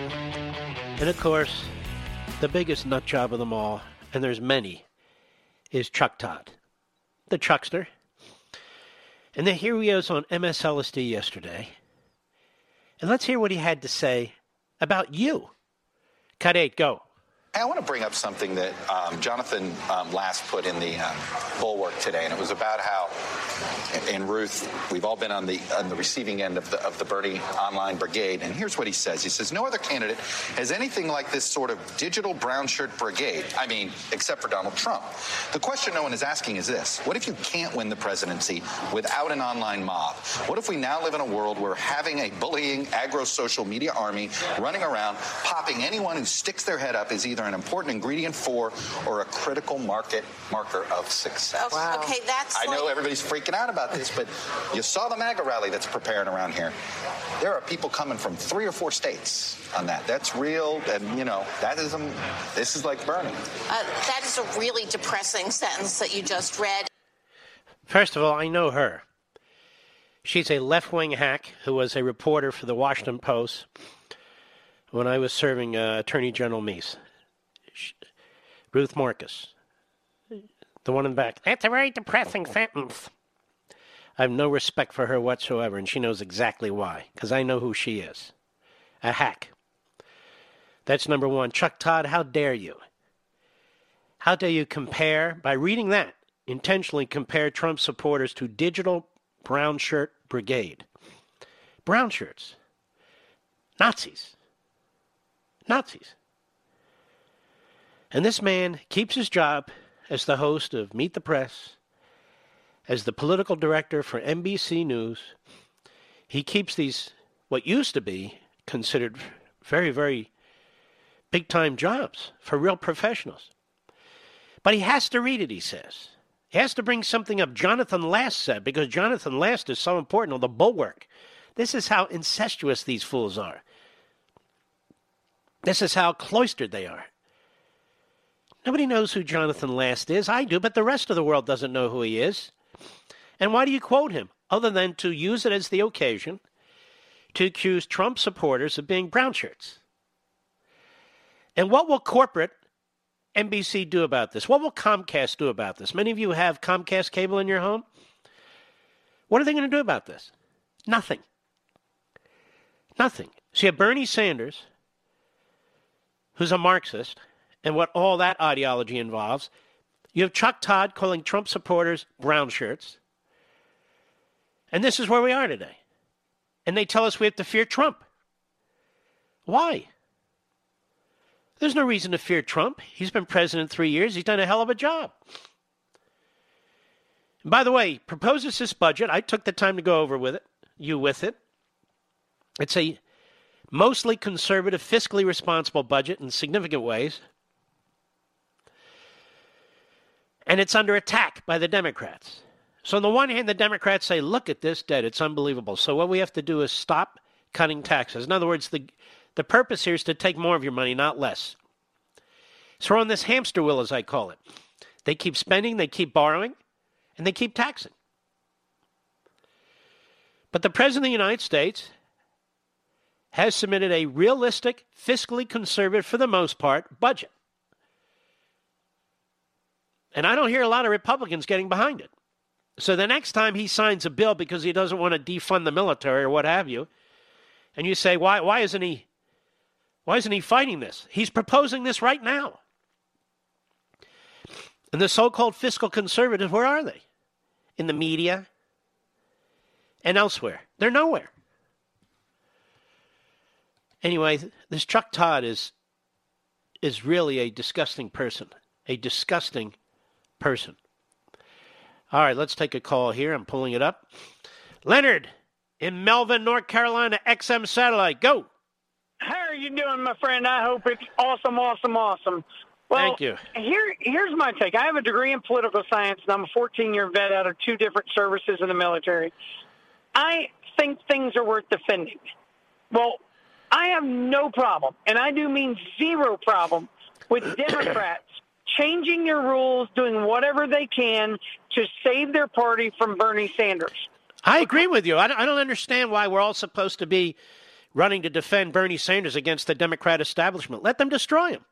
And, of course, the biggest nut job of them all, and there's many, is Chuck Todd, the Chuckster. And then here he is on MSLSD yesterday. And let's hear what he had to say about you. Cut 8, go. I want to bring up something that Jonathan last put in the Bulwark today, and it was about how, and Ruth, we've all been on the receiving end of the Bernie Online Brigade, and here's what he says. He says, no other candidate has anything like this sort of digital brown shirt brigade, I mean, except for Donald Trump. The question no one is asking is this: what if you can't win the presidency without an online mob? What if we now live in a world where having a bullying agro-social media army running around, popping anyone who sticks their head up is either an important ingredient for or a critical marker of success? Wow. Okay, that's I know everybody's freaking out about this, but you saw the MAGA rally that's preparing around here. There are people coming from 3 or 4 states on that. That's real, and, you know, this is like Bernie. That is a really depressing sentence that you just read. First of all, I know her. She's a left-wing hack who was a reporter for the Washington Post when I was serving Attorney General Meese. Ruth Marcus, the one in the back. That's a very depressing sentence. I have no respect for her whatsoever, and she knows exactly why, because I know who she is. A hack. That's number one. Chuck Todd, how dare you? How dare you compare, by reading that, intentionally compare Trump supporters to digital brown shirt brigade. Brown shirts. Nazis. Nazis. And this man keeps his job as the host of Meet the Press, as the political director for NBC News. He keeps these, what used to be considered very, very big-time jobs for real professionals. But he has to read it, he says. He has to bring something up Jonathan Last said, because Jonathan Last is so important on the Bulwark. This is how incestuous these fools are. This is how cloistered they are. Nobody knows who Jonathan Last is. I do, but the rest of the world doesn't know who he is. And why do you quote him? Other than to use it as the occasion to accuse Trump supporters of being brown shirts. And what will corporate NBC do about this? What will Comcast do about this? Many of you have Comcast cable in your home. What are they going to do about this? Nothing. Nothing. So you have Bernie Sanders, who's a Marxist, and what all that ideology involves. You have Chuck Todd calling Trump supporters brown shirts. And this is where we are today. And they tell us we have to fear Trump. Why? There's no reason to fear Trump. He's been president 3 years. He's done a hell of a job. And by the way, proposes this budget. I took the time to go over with it. It's a mostly conservative, fiscally responsible budget in significant ways. And it's under attack by the Democrats. So on the one hand, the Democrats say, look at this debt. It's unbelievable. So what we have to do is stop cutting taxes. In other words, the purpose here is to take more of your money, not less. So we're on this hamster wheel, as I call it. They keep spending, they keep borrowing, and they keep taxing. But the President of the United States has submitted a realistic, fiscally conservative, for the most part, budget. And I don't hear a lot of Republicans getting behind it. So the next time he signs a bill because he doesn't want to defund the military or what have you, and you say, why isn't he fighting this? He's proposing this right now. And the so-called fiscal conservatives, where are they? In the media and elsewhere. They're nowhere. Anyway, this Chuck Todd is really a disgusting person. A disgusting person. All right, let's take a call here. I'm pulling it up. Leonard in Melvin, North Carolina, XM Satellite. Go. How are you doing, my friend? I hope it's awesome, awesome, awesome. Well, thank you. Here's my take. I have a degree in political science, and I'm a 14-year vet out of 2 different services in the military. I think things are worth defending. Well, I have no problem, and I do mean zero problem, with Democrats changing their rules, doing whatever they can to save their party from Bernie Sanders. I agree with you. I don't understand why we're all supposed to be running to defend Bernie Sanders against the Democrat establishment. Let them destroy him.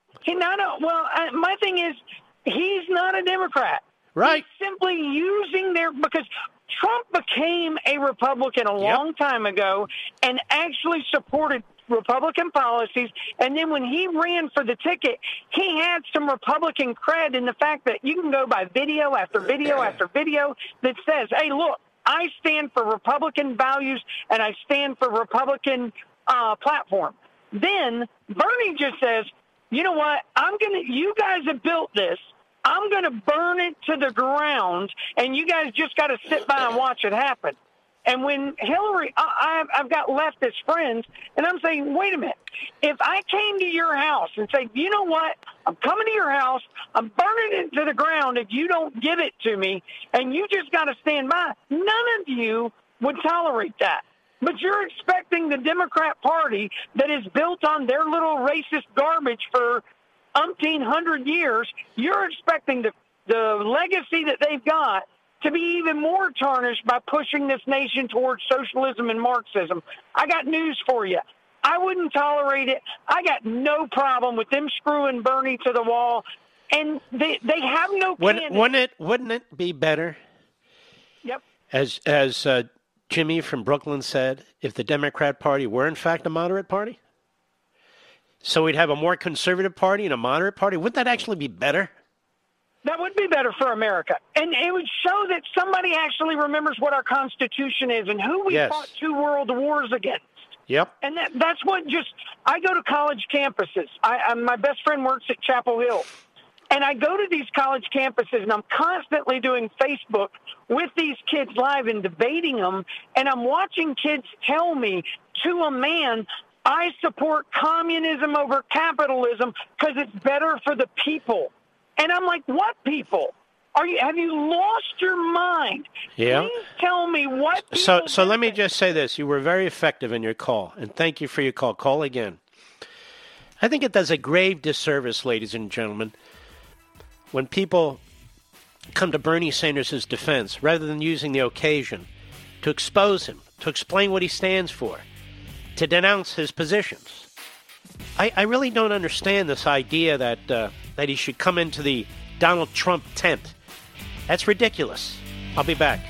My thing is, he's not a Democrat. Right. He's simply using because Trump became a Republican a long time ago and actually supported Republican policies. And then when he ran for the ticket, he had some Republican cred in the fact that you can go by video after video after video that says, hey, look, I stand for Republican values and I stand for Republican platform. Then Bernie just says, you know what? You guys have built this. I'm going to burn it to the ground, and you guys just got to sit by and watch it happen. And when Hillary, I've got leftist friends, and I'm saying, wait a minute. If I came to your house and said, you know what? I'm coming to your house. I'm burning it to the ground if you don't give it to me, and you just got to stand by, none of you would tolerate that. But you're expecting the Democrat Party that is built on their little racist garbage for umpteen 100 years, you're expecting the legacy that they've got to be even more tarnished by pushing this nation towards socialism and Marxism. I got news for you. I wouldn't tolerate it. I got no problem with them screwing Bernie to the wall. And they have no candidate. Wouldn't it be better? Yep. As Jimmy from Brooklyn said, if the Democrat Party were in fact a moderate party? So we'd have a more conservative party and a moderate party? Wouldn't that actually be better? That would be better for America. And it would show that somebody actually remembers what our Constitution is and who we fought 2 world wars against. Yep. And that's what I go to college campuses. My best friend works at Chapel Hill. And I go to these college campuses, and I'm constantly doing Facebook with these kids live and debating them. And I'm watching kids tell me to a man, I support communism over capitalism because it's better for the people. And I'm like, what people? Have you lost your mind? Yeah. Please tell me what So let me just say this. You were very effective in your call, and thank you for your call. Call again. I think it does a grave disservice, ladies and gentlemen, when people come to Bernie Sanders' defense rather than using the occasion to expose him, to explain what he stands for, to denounce his positions. I really don't understand this idea that he should come into the Donald Trump tent. That's ridiculous. I'll be back.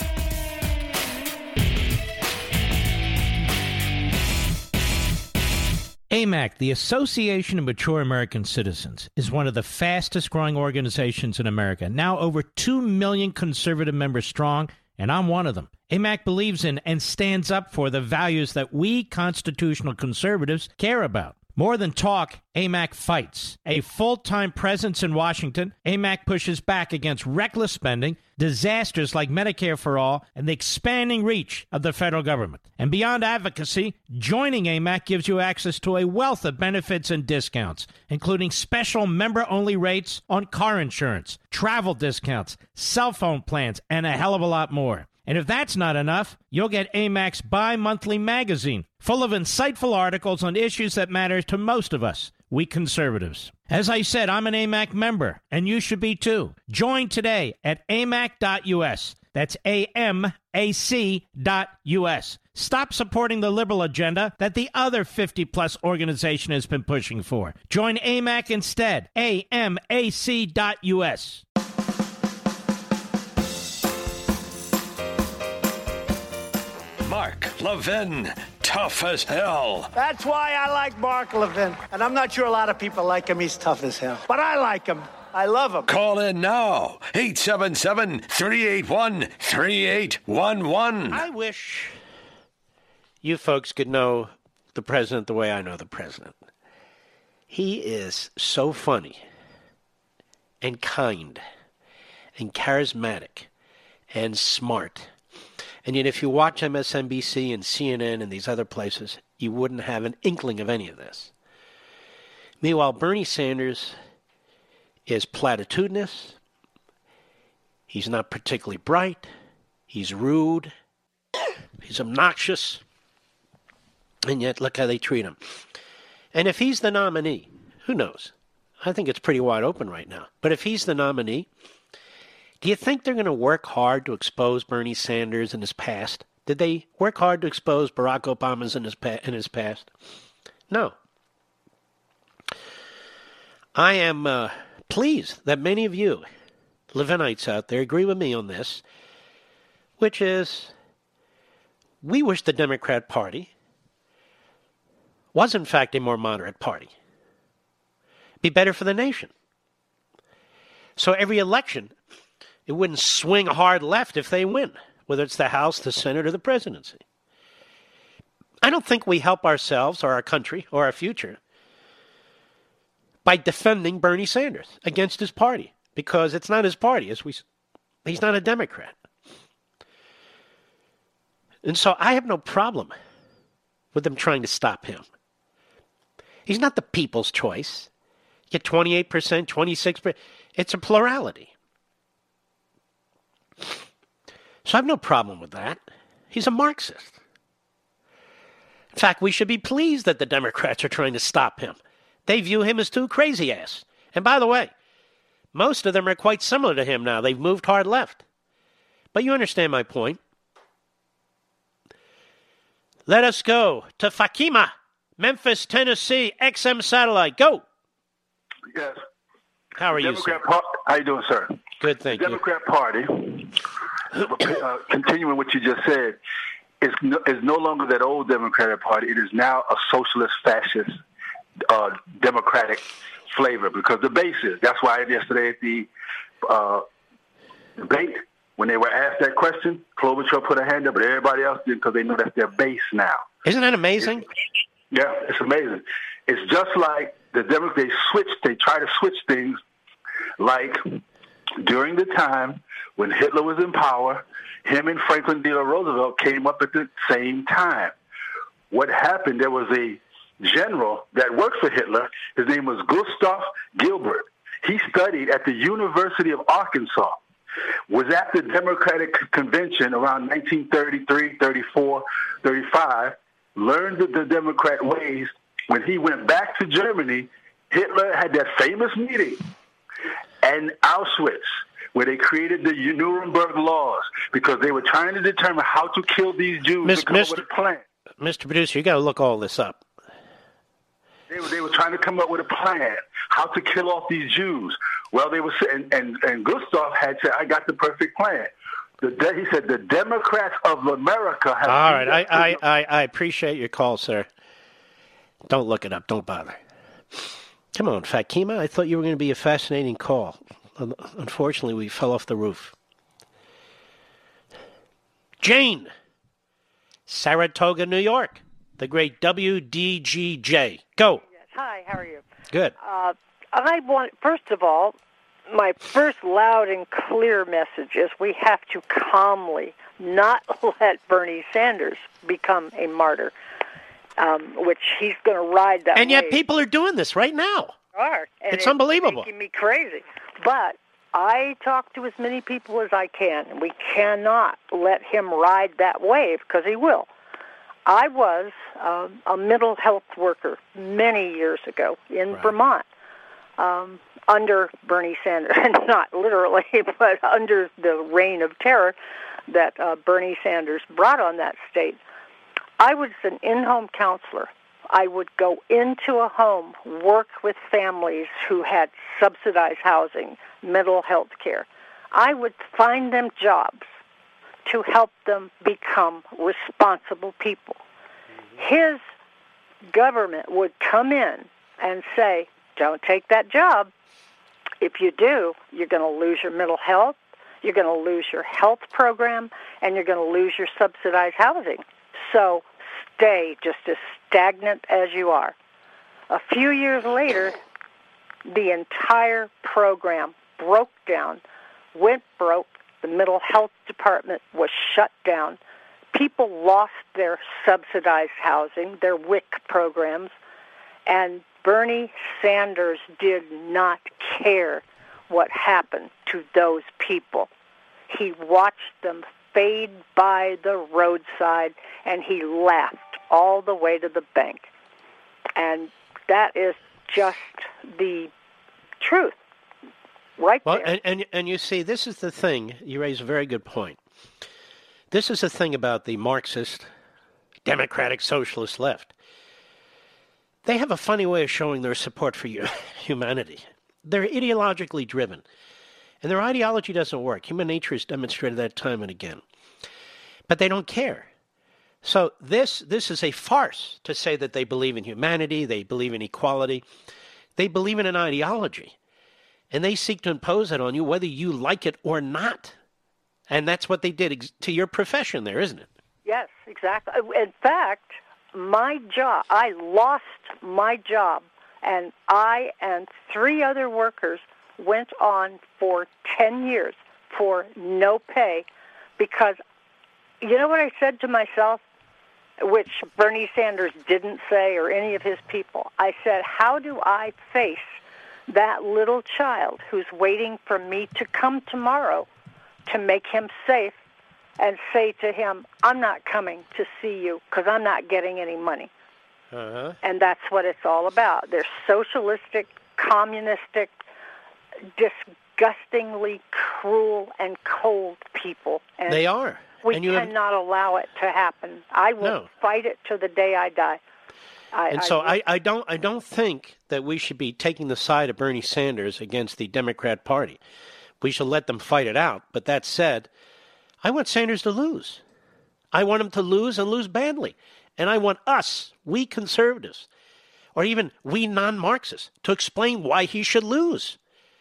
AMAC, the Association of Mature American Citizens, is one of the fastest growing organizations in America. Now over 2 million conservative members strong, and I'm one of them. AMAC believes in and stands up for the values that we constitutional conservatives care about. More than talk, AMAC fights. A full-time presence in Washington, AMAC pushes back against reckless spending, disasters like Medicare for All, and the expanding reach of the federal government. And beyond advocacy, joining AMAC gives you access to a wealth of benefits and discounts, including special member-only rates on car insurance, travel discounts, cell phone plans, and a hell of a lot more. And if that's not enough, you'll get AMAC's bi-monthly magazine, full of insightful articles on issues that matter to most of us, we conservatives. As I said, I'm an AMAC member, and you should be too. Join today at amac.us. That's AMAC.us. Stop supporting the liberal agenda that the other 50-plus organization has been pushing for. Join AMAC instead. AMAC.us. Mark Levin, tough as hell. That's why I like Mark Levin. And I'm not sure a lot of people like him. He's tough as hell. But I like him. I love him. Call in now. 877-381-3811. I wish you folks could know the president the way I know the president. He is so funny and kind and charismatic and smart. And yet if you watch MSNBC and CNN and these other places, you wouldn't have an inkling of any of this. Meanwhile, Bernie Sanders is platitudinous. He's not particularly bright. He's rude. He's obnoxious. And yet, look how they treat him. And if he's the nominee, who knows? I think it's pretty wide open right now. But if he's the nominee, do you think they're going to work hard to expose Bernie Sanders and his past? Did they work hard to expose Barack Obama's in his past? No. I am pleased that many of you Levinites out there agree with me on this, which is we wish the Democrat Party was in fact a more moderate party. Be better for the nation. So every election, it wouldn't swing hard left if they win, whether it's the House, the Senate, or the presidency. I don't think we help ourselves or our country or our future by defending Bernie Sanders against his party, because it's not his party. He's not a Democrat. And so I have no problem with them trying to stop him. He's not the people's choice. Get 28%, 26%. It's a plurality. So I have no problem with that. He's a Marxist. In fact, we should be pleased that the Democrats are trying to stop him. They view him as too crazy ass. And by the way, most of them are quite similar to him now. They've moved hard left. But you understand my point. Let us go to Fatima, Memphis, Tennessee, XM Satellite. Go. Yes. How are you, sir? How you doing, sir? Good, thank you. The Democrat Party, continuing what you just said, is no longer that old Democratic Party. It is now a socialist, fascist, democratic flavor, because the base is. That's why yesterday at the debate, when they were asked that question, Klobuchar put a hand up, but everybody else did, because they know that's their base now. Isn't that amazing? It's amazing. It's just like the Democrats, they try to switch things, like during the time when Hitler was in power, him and Franklin Delano Roosevelt came up at the same time. What happened, there was a general that worked for Hitler. His name was Gustav Gilbert. He studied at the University of Arkansas, was at the Democratic Convention around 1933, 34, 35, learned the Democrat ways. When he went back to Germany, Hitler had that famous meeting in Auschwitz where they created the Nuremberg laws because they were trying to determine how to kill these Jews to come up with a plan. Mr. Producer, you got to look all this up. They were trying to come up with a plan, how to kill off these Jews. Well, they were, and Gustav had said, "I got the perfect plan." He said, "The Democrats of America have." All right, I appreciate your call, sir. Don't look it up. Don't bother. Come on, Fatima. I thought you were going to be a fascinating call. Unfortunately, we fell off the roof. Jane, Saratoga, New York. The great WDGJ. Go. Yes. Hi, how are you? Good. I want, first of all, my first loud and clear message is we have to calmly not let Bernie Sanders become a martyr, which he's going to ride that And yet wave. people are doing this right now. And it's unbelievable. Making me crazy. But I talk to as many people as I can, and we cannot let him ride that wave, because he will. I was a mental health worker many years ago in Vermont under Bernie Sanders, and not literally, but under the reign of terror that Bernie Sanders brought on that state. I was an in-home counselor. I would go into a home, work with families who had subsidized housing, mental health care. I would find them jobs to help them become responsible people. His government would come in and say, "Don't take that job. If you do, you're going to lose your mental health, you're going to lose your health program, and you're going to lose your subsidized housing. So stay just as stagnant as you are." A few years later, the entire program broke down, went broke. The mental health department was shut down. People lost their subsidized housing, their WIC programs, and Bernie Sanders did not care what happened to those people. He watched them fade by the roadside, and he laughed all the way to the bank. And that is just the truth. Right well, there. And you see, this is the thing. You raise a very good point. This is the thing about the Marxist, democratic, socialist left. They have a funny way of showing their support for humanity. They're ideologically driven, and their ideology doesn't work. Human nature has demonstrated that time and again. But they don't care. So this is a farce to say that they believe in humanity, they believe in equality. They believe in an ideology, and they seek to impose it on you whether you like it or not. And that's what they did to your profession there, isn't it? Yes, exactly. In fact, my job, I lost my job, and I and 3 other workers went on for 10 years for no pay because, you know what I said to myself, which Bernie Sanders didn't say or any of his people? I said, how do I face that little child who's waiting for me to come tomorrow to make him safe and say to him, I'm not coming to see you because I'm not getting any money. Uh-huh. And that's what it's all about. They're socialistic, communistic, disgustingly cruel and cold people. And they are. We cannot allow it to happen. I will fight it to the day I die. I don't think that we should be taking the side of Bernie Sanders against the Democrat Party. We should let them fight it out. But that said, I want Sanders to lose. I want him to lose and lose badly. And I want us, we conservatives, or even we non-Marxists, to explain why he should lose.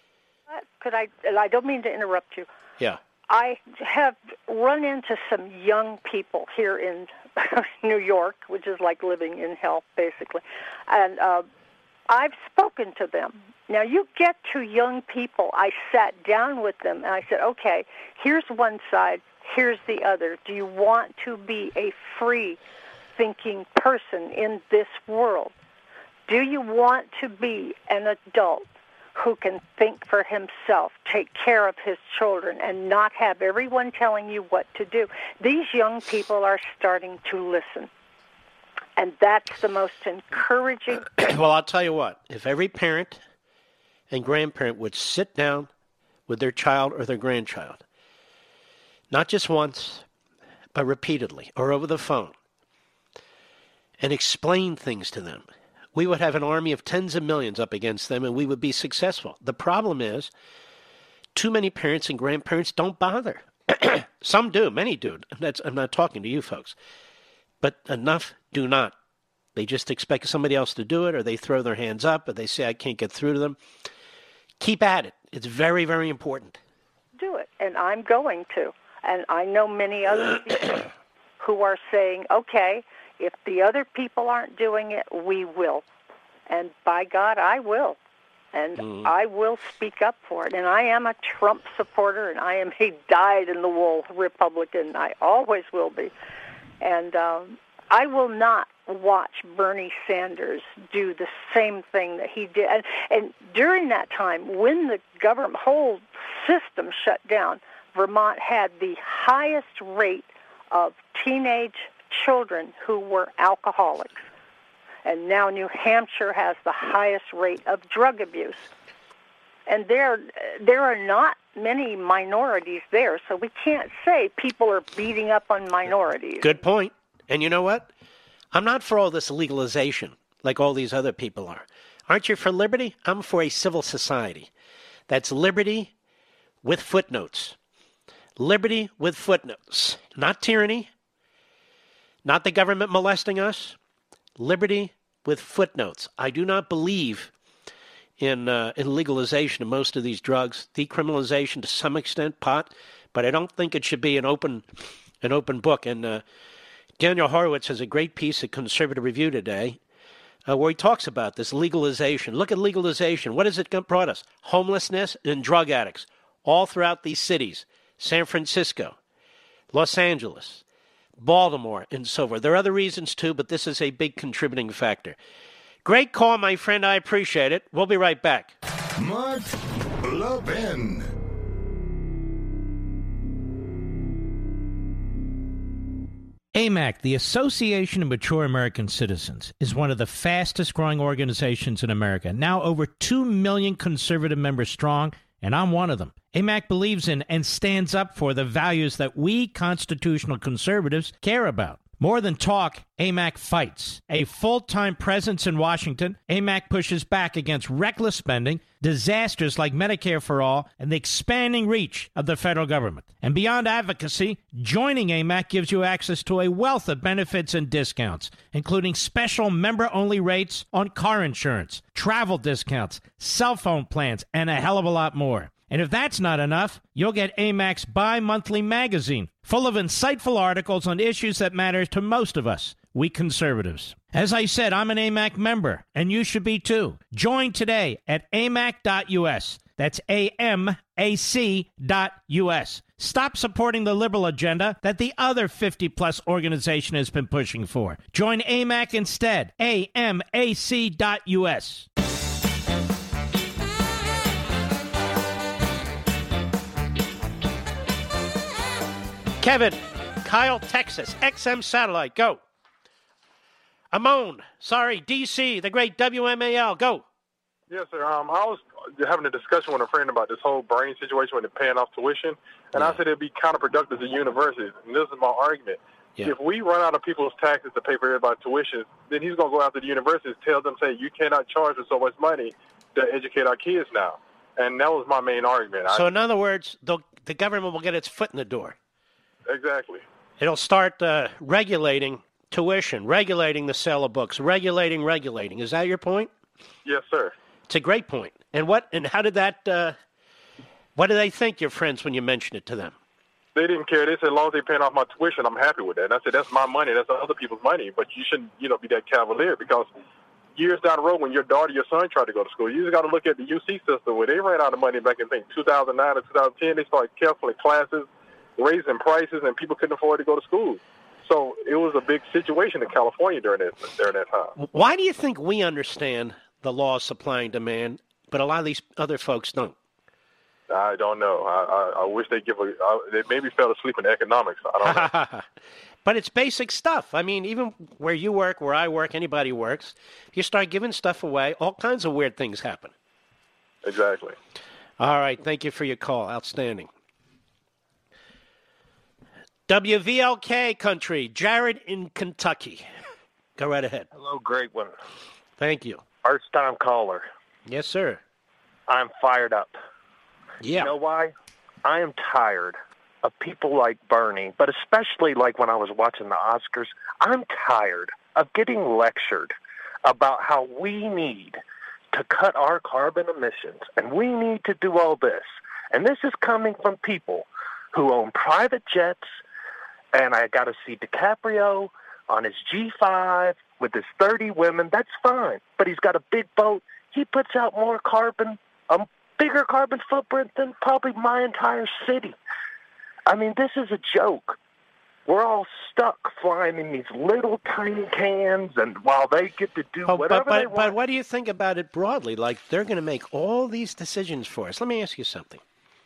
I don't mean to interrupt you. Yeah. I have run into some young people here in New York, which is like living in hell, basically. And I've spoken to them. Now, you get to young people. I sat down with them, and I said, okay, here's one side, here's the other. Do you want to be a free-thinking person in this world? Do you want to be an adult who can think for himself, take care of his children, and not have everyone telling you what to do? These young people are starting to listen. And that's the most encouraging. Well, I'll tell you what. If every parent and grandparent would sit down with their child or their grandchild, not just once, but repeatedly or over the phone, and explain things to them, we would have an army of tens of millions up against them, and we would be successful. The problem is, too many parents and grandparents don't bother. Some do, many do. I'm not talking to you folks. But enough do not. They just expect somebody else to do it, or they throw their hands up, or they say, I can't get through to them. Keep at it. It's very, very important. Do it, and I'm going to. And I know many other people who are saying, okay, if the other people aren't doing it, we will. And by God, I will. And I will speak up for it. And I am a Trump supporter, and I am a dyed-in-the-wool Republican. I always will be. And I will not watch Bernie Sanders do the same thing that he did. And during that time, when the government whole system shut down, Vermont had the highest rate of teenage children who were alcoholics. And now New Hampshire has the highest rate of drug abuse. And there are not many minorities there, so we can't say people are beating up on minorities. Good point. And you know what? I'm not for all this legalization like all these other people are. Aren't you for liberty? I'm for a civil society. That's liberty with footnotes. Liberty with footnotes. Not tyranny. Not the government molesting us. Liberty with footnotes. I do not believe in legalization of most of these drugs. Decriminalization to some extent, pot, but I don't think it should be an open book. And Daniel Horowitz has a great piece at Conservative Review today where he talks about this legalization. Look at legalization. What has it brought us? Homelessness and drug addicts all throughout these cities. San Francisco, Los Angeles, Baltimore, and so forth. There are other reasons, too, but this is a big contributing factor. Great call, my friend. I appreciate it. We'll be right back. Mark Levin. AMAC, the Association of Mature American Citizens, is one of the fastest-growing organizations in America, now over 2 million conservative members strong and I'm one of them. AMAC believes in and stands up for the values that we constitutional conservatives care about. More than talk, AMAC fights. A full-time presence in Washington, AMAC pushes back against reckless spending, disasters like Medicare for All, and the expanding reach of the federal government. And beyond advocacy, joining AMAC gives you access to a wealth of benefits and discounts, including special member-only rates on car insurance, travel discounts, cell phone plans, and a hell of a lot more. And if that's not enough, you'll get AMAC's bi-monthly magazine, full of insightful articles on issues that matter to most of us, we conservatives. As I said, I'm an AMAC member, and you should be too. Join today at amac.us. That's AMAC.us. Stop supporting the liberal agenda that the other 50-plus organization has been pushing for. Join AMAC instead. AMAC.us. Kevin, Kyle, Texas, XM Satellite, go. Amon, DC, the great WMAL, go. Yes, sir. I was having a discussion with a friend about this whole Bernie situation when they're paying off tuition, and I said it'd be counterproductive to universities, and this is my argument. Yeah. If we run out of people's taxes to pay for everybody's tuition, then he's going to go after the universities, tell them, say, you cannot charge us so much money to educate our kids now. And that was my main argument. So in other words, the government will get its foot in the door. Exactly. It'll start regulating tuition, regulating the sale of books, regulating. Is that your point? Yes, sir. It's a great point. And how did that, what do they think, your friends, when you mentioned it to them? They didn't care. They said, as long as they're paying off my tuition, I'm happy with that. And I said, that's my money. That's other people's money. But you shouldn't, be that cavalier, because years down the road when your daughter, your son tried to go to school, you just got to look at the UC system where they ran out of money back in, 2009 or 2010. They started canceling classes, raising prices, and people couldn't afford to go to school. So it was a big situation in California during that time. Why do you think we understand the law of supply and demand, but a lot of these other folks don't? I don't know. I wish they maybe fell asleep in economics. I don't know. But it's basic stuff. I mean, even where you work, where I work, anybody works, if you start giving stuff away, all kinds of weird things happen. Exactly. All right. Thank you for your call. Outstanding. WVLK country, Jared in Kentucky. Go right ahead. Hello, great one. Thank you. First time caller. Yes, sir. I'm fired up. Yeah. You know why? I am tired of people like Bernie, but especially like when I was watching the Oscars, I'm tired of getting lectured about how we need to cut our carbon emissions and we need to do all this. And this is coming from people who own private jets. And I got to see DiCaprio on his G5 with his 30 women. That's fine. But he's got a big boat. He puts out more carbon, a bigger carbon footprint than probably my entire city. I mean, this is a joke. We're all stuck flying in these little tiny cans, and while they get to do whatever they want. But what do you think about it broadly? Like, they're going to make all these decisions for us. Let me ask you something.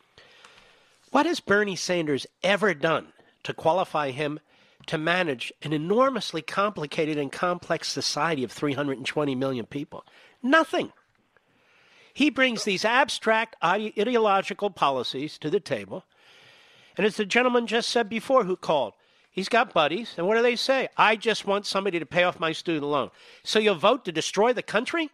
What has Bernie Sanders ever done to qualify him to manage an enormously complicated and complex society of 320 million people? Nothing. He brings these abstract ideological policies to the table. And as the gentleman just said before who called, he's got buddies. And what do they say? I just want somebody to pay off my student loan. So you'll vote to destroy the country?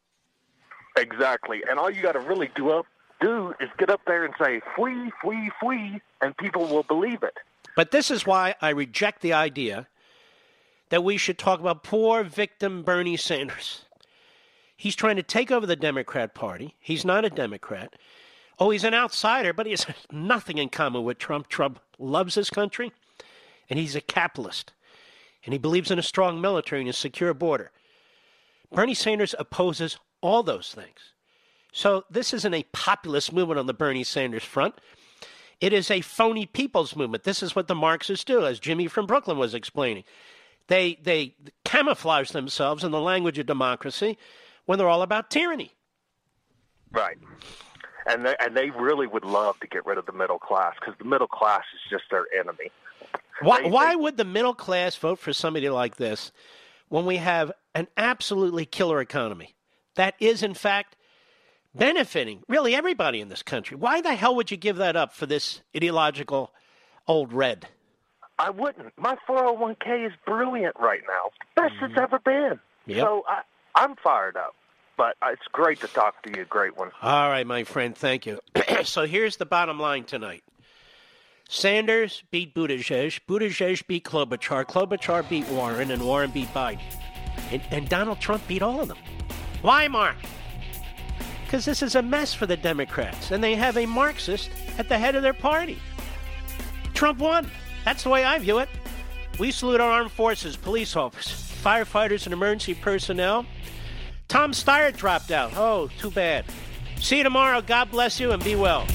Exactly. And all you got to really do is get up there and say, flee, flee, flee, and people will believe it. But this is why I reject the idea that we should talk about poor victim Bernie Sanders. He's trying to take over the Democrat Party. He's not a Democrat. Oh, he's an outsider, but he has nothing in common with Trump. Trump loves his country, and he's a capitalist. And he believes in a strong military and a secure border. Bernie Sanders opposes all those things. So this isn't a populist movement on the Bernie Sanders front. It is a phony people's movement. This is what the Marxists do, as Jimmy from Brooklyn was explaining. They camouflage themselves in the language of democracy when they're all about tyranny. Right. And they really would love to get rid of the middle class because the middle class is just their enemy. Why would the middle class vote for somebody like this when we have an absolutely killer economy that is, in fact, benefiting really everybody in this country. Why the hell would you give that up for this ideological old red? I wouldn't. My 401k is brilliant right now. Best it's ever been. Yep. So I'm fired up. But it's great to talk to you, great one. All right, my friend, thank you. So here's the bottom line tonight. Sanders beat Buttigieg. Buttigieg beat Klobuchar. Klobuchar beat Warren, and Warren beat Biden. And Donald Trump beat all of them. Why, Mark? Because this is a mess for the Democrats, and they have a Marxist at the head of their party. Trump won. That's the way I view it. We salute our armed forces, police officers, firefighters, and emergency personnel. Tom Steyer dropped out. Oh, too bad. See you tomorrow. God bless you and be well.